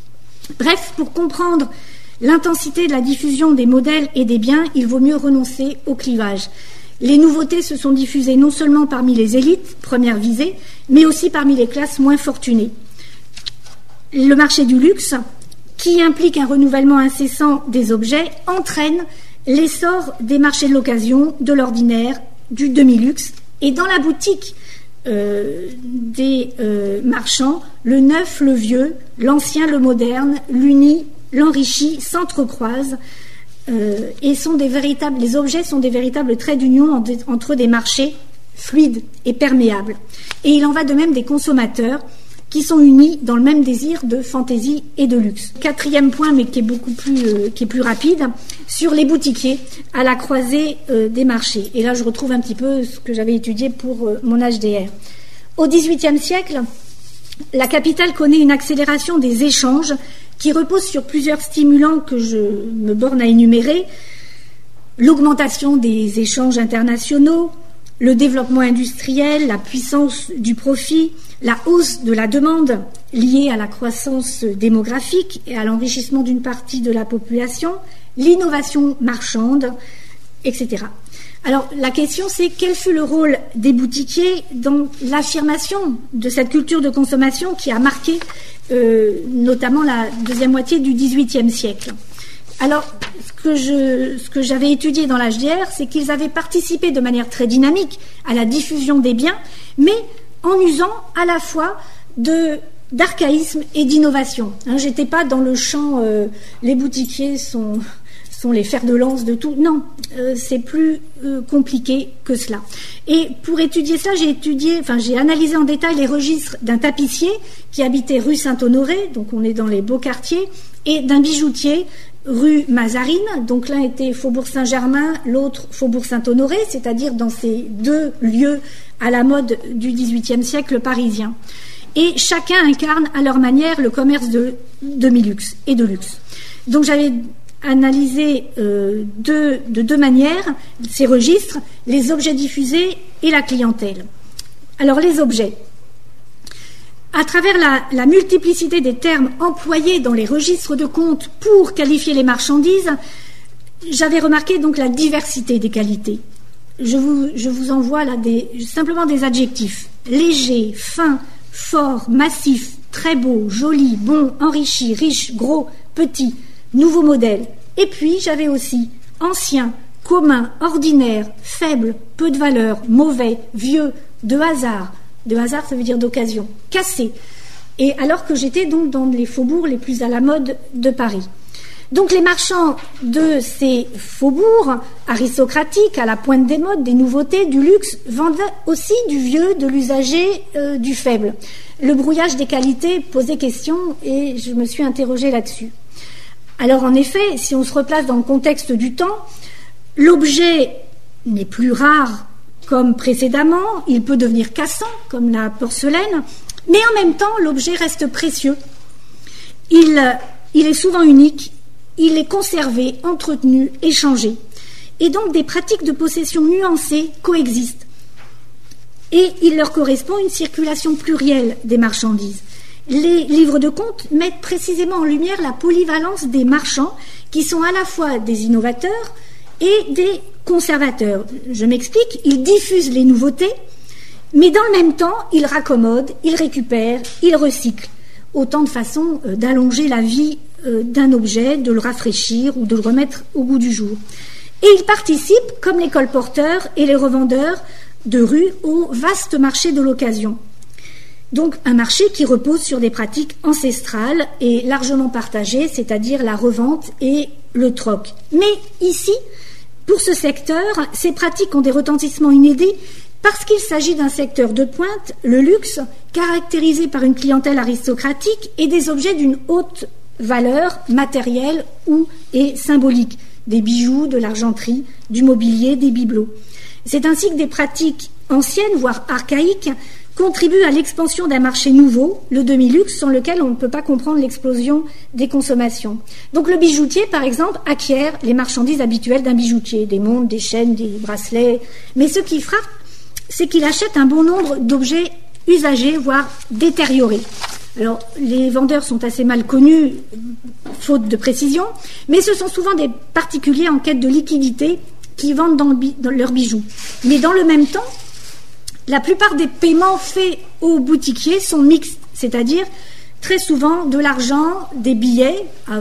Bref, pour comprendre l'intensité de la diffusion des modèles et des biens, il vaut mieux renoncer au clivage. Les nouveautés se sont diffusées non seulement parmi les élites, première visée, mais aussi parmi les classes moins fortunées. Le marché du luxe, qui implique un renouvellement incessant des objets, entraîne l'essor des marchés de l'occasion, de l'ordinaire, du demi-luxe. Et dans la boutique euh, des euh, marchands, le neuf, le vieux, l'ancien, le moderne, l'uni, l'enrichi s'entrecroisent euh, et sont des véritables, les objets sont des véritables traits d'union entre des marchés fluides et perméables. Et il en va de même des consommateurs qui sont unis dans le même désir de fantaisie et de luxe. Quatrième point, mais qui est beaucoup plus, euh, qui est plus rapide, sur les boutiquiers à la croisée euh, des marchés. Et là, je retrouve un petit peu ce que j'avais étudié pour euh, mon H D R. Au dix-huitième siècle, la capitale connaît une accélération des échanges qui repose sur plusieurs stimulants que je me borne à énumérer. L'augmentation des échanges internationaux, le développement industriel, la puissance du profit, la hausse de la demande liée à la croissance démographique et à l'enrichissement d'une partie de la population, l'innovation marchande, et cetera. Alors, la question, c'est quel fut le rôle des boutiquiers dans l'affirmation de cette culture de consommation qui a marqué euh, notamment la deuxième moitié du dix-huitième siècle. Alors, ce que je, ce que j'avais étudié dans l'H D R, c'est qu'ils avaient participé de manière très dynamique à la diffusion des biens, mais en usant à la fois de d'archaïsme et d'innovation. Hein, j'étais pas dans le champ euh, les boutiquiers sont sont les fers de lance de tout. Non, euh, c'est plus euh, compliqué que cela. Et pour étudier cela, j'ai étudié, enfin j'ai analysé en détail les registres d'un tapissier qui habitait rue Saint-Honoré, donc on est dans les beaux quartiers, et d'un bijoutier rue Mazarine, donc l'un était Faubourg Saint-Germain, l'autre Faubourg Saint-Honoré, c'est-à-dire dans ces deux lieux à la mode du dix-huitième siècle parisien. Et chacun incarne à leur manière le commerce de demi-luxe et de luxe. Donc j'avais analysé euh, deux, de deux manières ces registres, les objets diffusés et la clientèle. Alors les objets. À travers la, la multiplicité des termes employés dans les registres de compte pour qualifier les marchandises, j'avais remarqué donc la diversité des qualités. Je vous, je vous envoie là des, simplement des adjectifs. Léger, fin, fort, massif, très beau, joli, bon, enrichi, riche, gros, petit, nouveau modèle. Et puis j'avais aussi ancien, commun, ordinaire, faible, peu de valeur, mauvais, vieux, de hasard. De hasard, ça veut dire d'occasion. Cassé. Et alors que j'étais donc dans les faubourgs les plus à la mode de Paris. Donc les marchands de ces faubourgs aristocratiques, à la pointe des modes, des nouveautés, du luxe, vendaient aussi du vieux, de l'usager, euh, du faible. Le brouillage des qualités posait question et je me suis interrogée là-dessus. Alors en effet, si on se replace dans le contexte du temps, l'objet n'est plus rare comme précédemment, il peut devenir cassant, comme la porcelaine, mais en même temps, l'objet reste précieux. Il, il est souvent unique, il est conservé, entretenu, échangé. Et donc, des pratiques de possession nuancées coexistent. Et il leur correspond une circulation plurielle des marchandises. Les livres de compte mettent précisément en lumière la polyvalence des marchands qui sont à la fois des innovateurs et des conservateurs. Je m'explique, ils diffusent les nouveautés, mais dans le même temps, ils raccommodent, ils récupèrent, ils recyclent. Autant de façons d'allonger la vie d'un objet, de le rafraîchir ou de le remettre au goût du jour. Et ils participent, comme les colporteurs et les revendeurs de rue, au vaste marché de l'occasion. Donc un marché qui repose sur des pratiques ancestrales et largement partagées, c'est-à-dire la revente et le troc. Mais ici, pour ce secteur, ces pratiques ont des retentissements inédits parce qu'il s'agit d'un secteur de pointe, le luxe, caractérisé par une clientèle aristocratique et des objets d'une haute valeur matérielle ou et symbolique, des bijoux, de l'argenterie, du mobilier, des bibelots. C'est ainsi que des pratiques anciennes, voire archaïques, contribuent à l'expansion d'un marché nouveau, le demi-luxe, sans lequel on ne peut pas comprendre l'explosion des consommations. Donc le bijoutier, par exemple, acquiert les marchandises habituelles d'un bijoutier, des montres, des chaînes, des bracelets. Mais ce qui frappe, c'est qu'il achète un bon nombre d'objets usagés, voire détériorés. Alors, les vendeurs sont assez mal connus, faute de précision, mais ce sont souvent des particuliers en quête de liquidité qui vendent dans, le bi- dans leurs bijoux. Mais dans le même temps, la plupart des paiements faits aux boutiquiers sont mixtes, c'est-à-dire très souvent de l'argent, des billets à,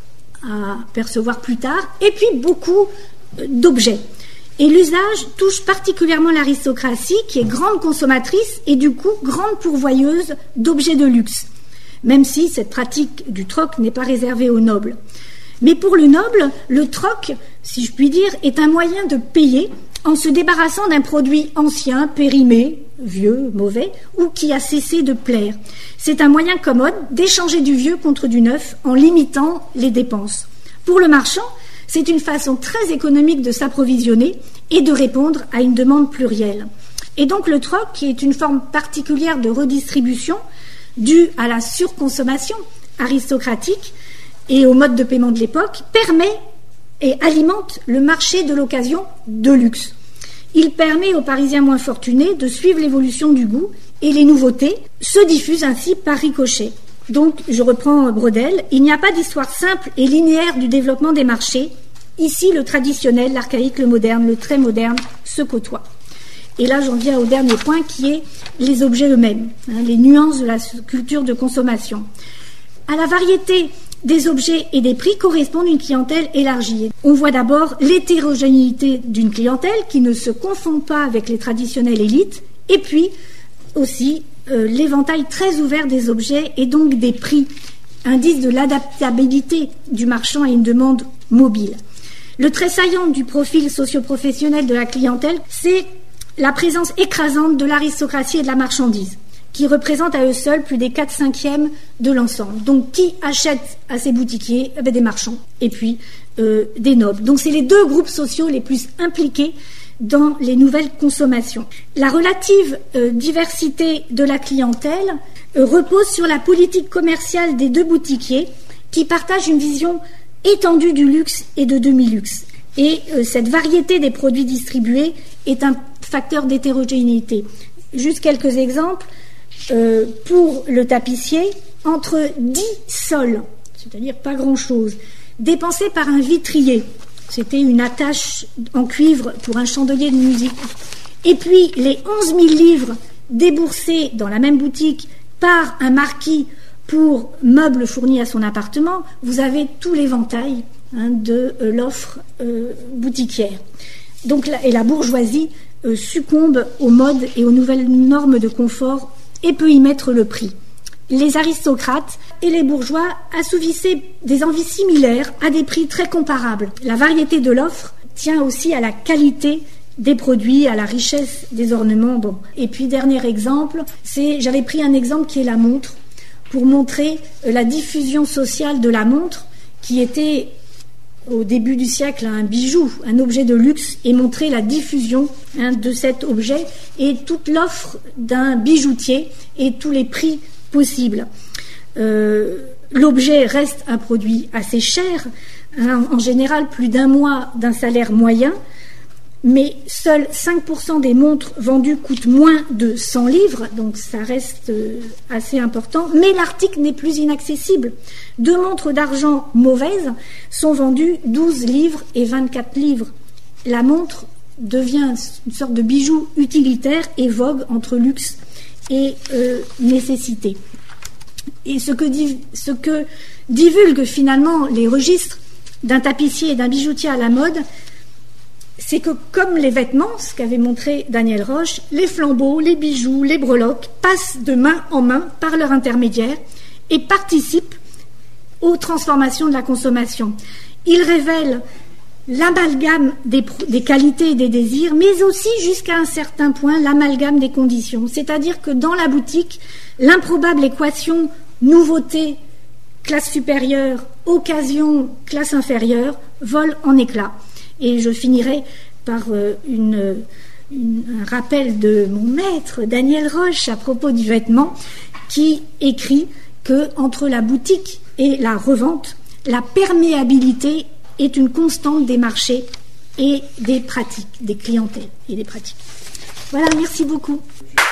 à percevoir plus tard, et puis beaucoup d'objets. Et l'usage touche particulièrement l'aristocratie, qui est grande consommatrice et du coup grande pourvoyeuse d'objets de luxe, même si cette pratique du troc n'est pas réservée aux nobles. Mais pour le noble, le troc, si je puis dire, est un moyen de payer en se débarrassant d'un produit ancien, périmé, vieux, mauvais, ou qui a cessé de plaire. C'est un moyen commode d'échanger du vieux contre du neuf en limitant les dépenses. Pour le marchand, c'est une façon très économique de s'approvisionner et de répondre à une demande plurielle. Et donc le troc, qui est une forme particulière de redistribution due à la surconsommation aristocratique et au mode de paiement de l'époque, permet et alimente le marché de l'occasion de luxe. Il permet aux Parisiens moins fortunés de suivre l'évolution du goût et les nouveautés se diffusent ainsi par ricochet. Donc, je reprends Brodel, il n'y a pas d'histoire simple et linéaire du développement des marchés. Ici, le traditionnel, l'archaïque, le moderne, le très moderne se côtoient. Et là, j'en viens au dernier point qui est les objets eux-mêmes, hein, les nuances de la culture de consommation. À la variété des objets et des prix correspond une clientèle élargie. On voit d'abord l'hétérogénéité d'une clientèle qui ne se confond pas avec les traditionnelles élites, et puis aussi euh, l'éventail très ouvert des objets et donc des prix, indice de l'adaptabilité du marchand à une demande mobile. Le trait saillant du profil socio-professionnel de la clientèle, c'est la présence écrasante de l'aristocratie et de la marchandise, qui représentent à eux seuls plus des quatre cinquièmes de l'ensemble. Donc, qui achète à ces boutiquiers? Eh bien, des marchands et puis euh, des nobles. Donc, c'est les deux groupes sociaux les plus impliqués dans les nouvelles consommations. La relative euh, diversité de la clientèle euh, repose sur la politique commerciale des deux boutiquiers qui partagent une vision étendue du luxe et de demi-luxe. Et euh, cette variété des produits distribués est un facteur d'hétérogénéité. Juste quelques exemples. Euh, pour le tapissier, entre dix sols, c'est-à-dire pas grand-chose, dépensés par un vitrier, c'était une attache en cuivre pour un chandelier de musique, et puis les onze mille livres déboursés dans la même boutique par un marquis pour meubles fournis à son appartement, vous avez tout l'éventail hein, de euh, l'offre euh, boutiquière. Donc, la, et la bourgeoisie euh, succombe aux modes et aux nouvelles normes de confort et peut y mettre le prix. Les aristocrates et les bourgeois assouvissaient des envies similaires à des prix très comparables. La variété de l'offre tient aussi à la qualité des produits, à la richesse des ornements. Bon. Et puis, dernier exemple, c'est, j'avais pris un exemple qui est la montre, pour montrer la diffusion sociale de la montre, qui était au début du siècle un bijou, un objet de luxe, et montrer la diffusion hein, de cet objet et toute l'offre d'un bijoutier et tous les prix possibles. Euh, l'objet reste un produit assez cher, hein, en général plus d'un mois d'un salaire moyen, mais seuls cinq pour cent des montres vendues coûtent moins de cent livres, donc ça reste euh, assez important, mais l'article n'est plus inaccessible. Deux montres d'argent mauvaises sont vendues douze livres et vingt-quatre livres. La montre devient une sorte de bijou utilitaire et vogue entre luxe et euh, nécessité. Et ce que, div- ce que divulguent finalement les registres d'un tapissier et d'un bijoutier à la mode, c'est que, comme les vêtements, ce qu'avait montré Daniel Roche, les flambeaux, les bijoux, les breloques passent de main en main par leur intermédiaire et participent aux transformations de la consommation. Ils révèlent l'amalgame des, des qualités et des désirs, mais aussi, jusqu'à un certain point, l'amalgame des conditions. C'est-à-dire que dans la boutique, l'improbable équation nouveauté, classe supérieure, occasion, classe inférieure, vole en éclats. Et je finirai par euh, une, une, un rappel de mon maître, Daniel Roche, à propos du vêtement, qui écrit que entre la boutique et la revente, la perméabilité est une constante des marchés et des pratiques, des clientèles et des pratiques. Voilà, merci beaucoup.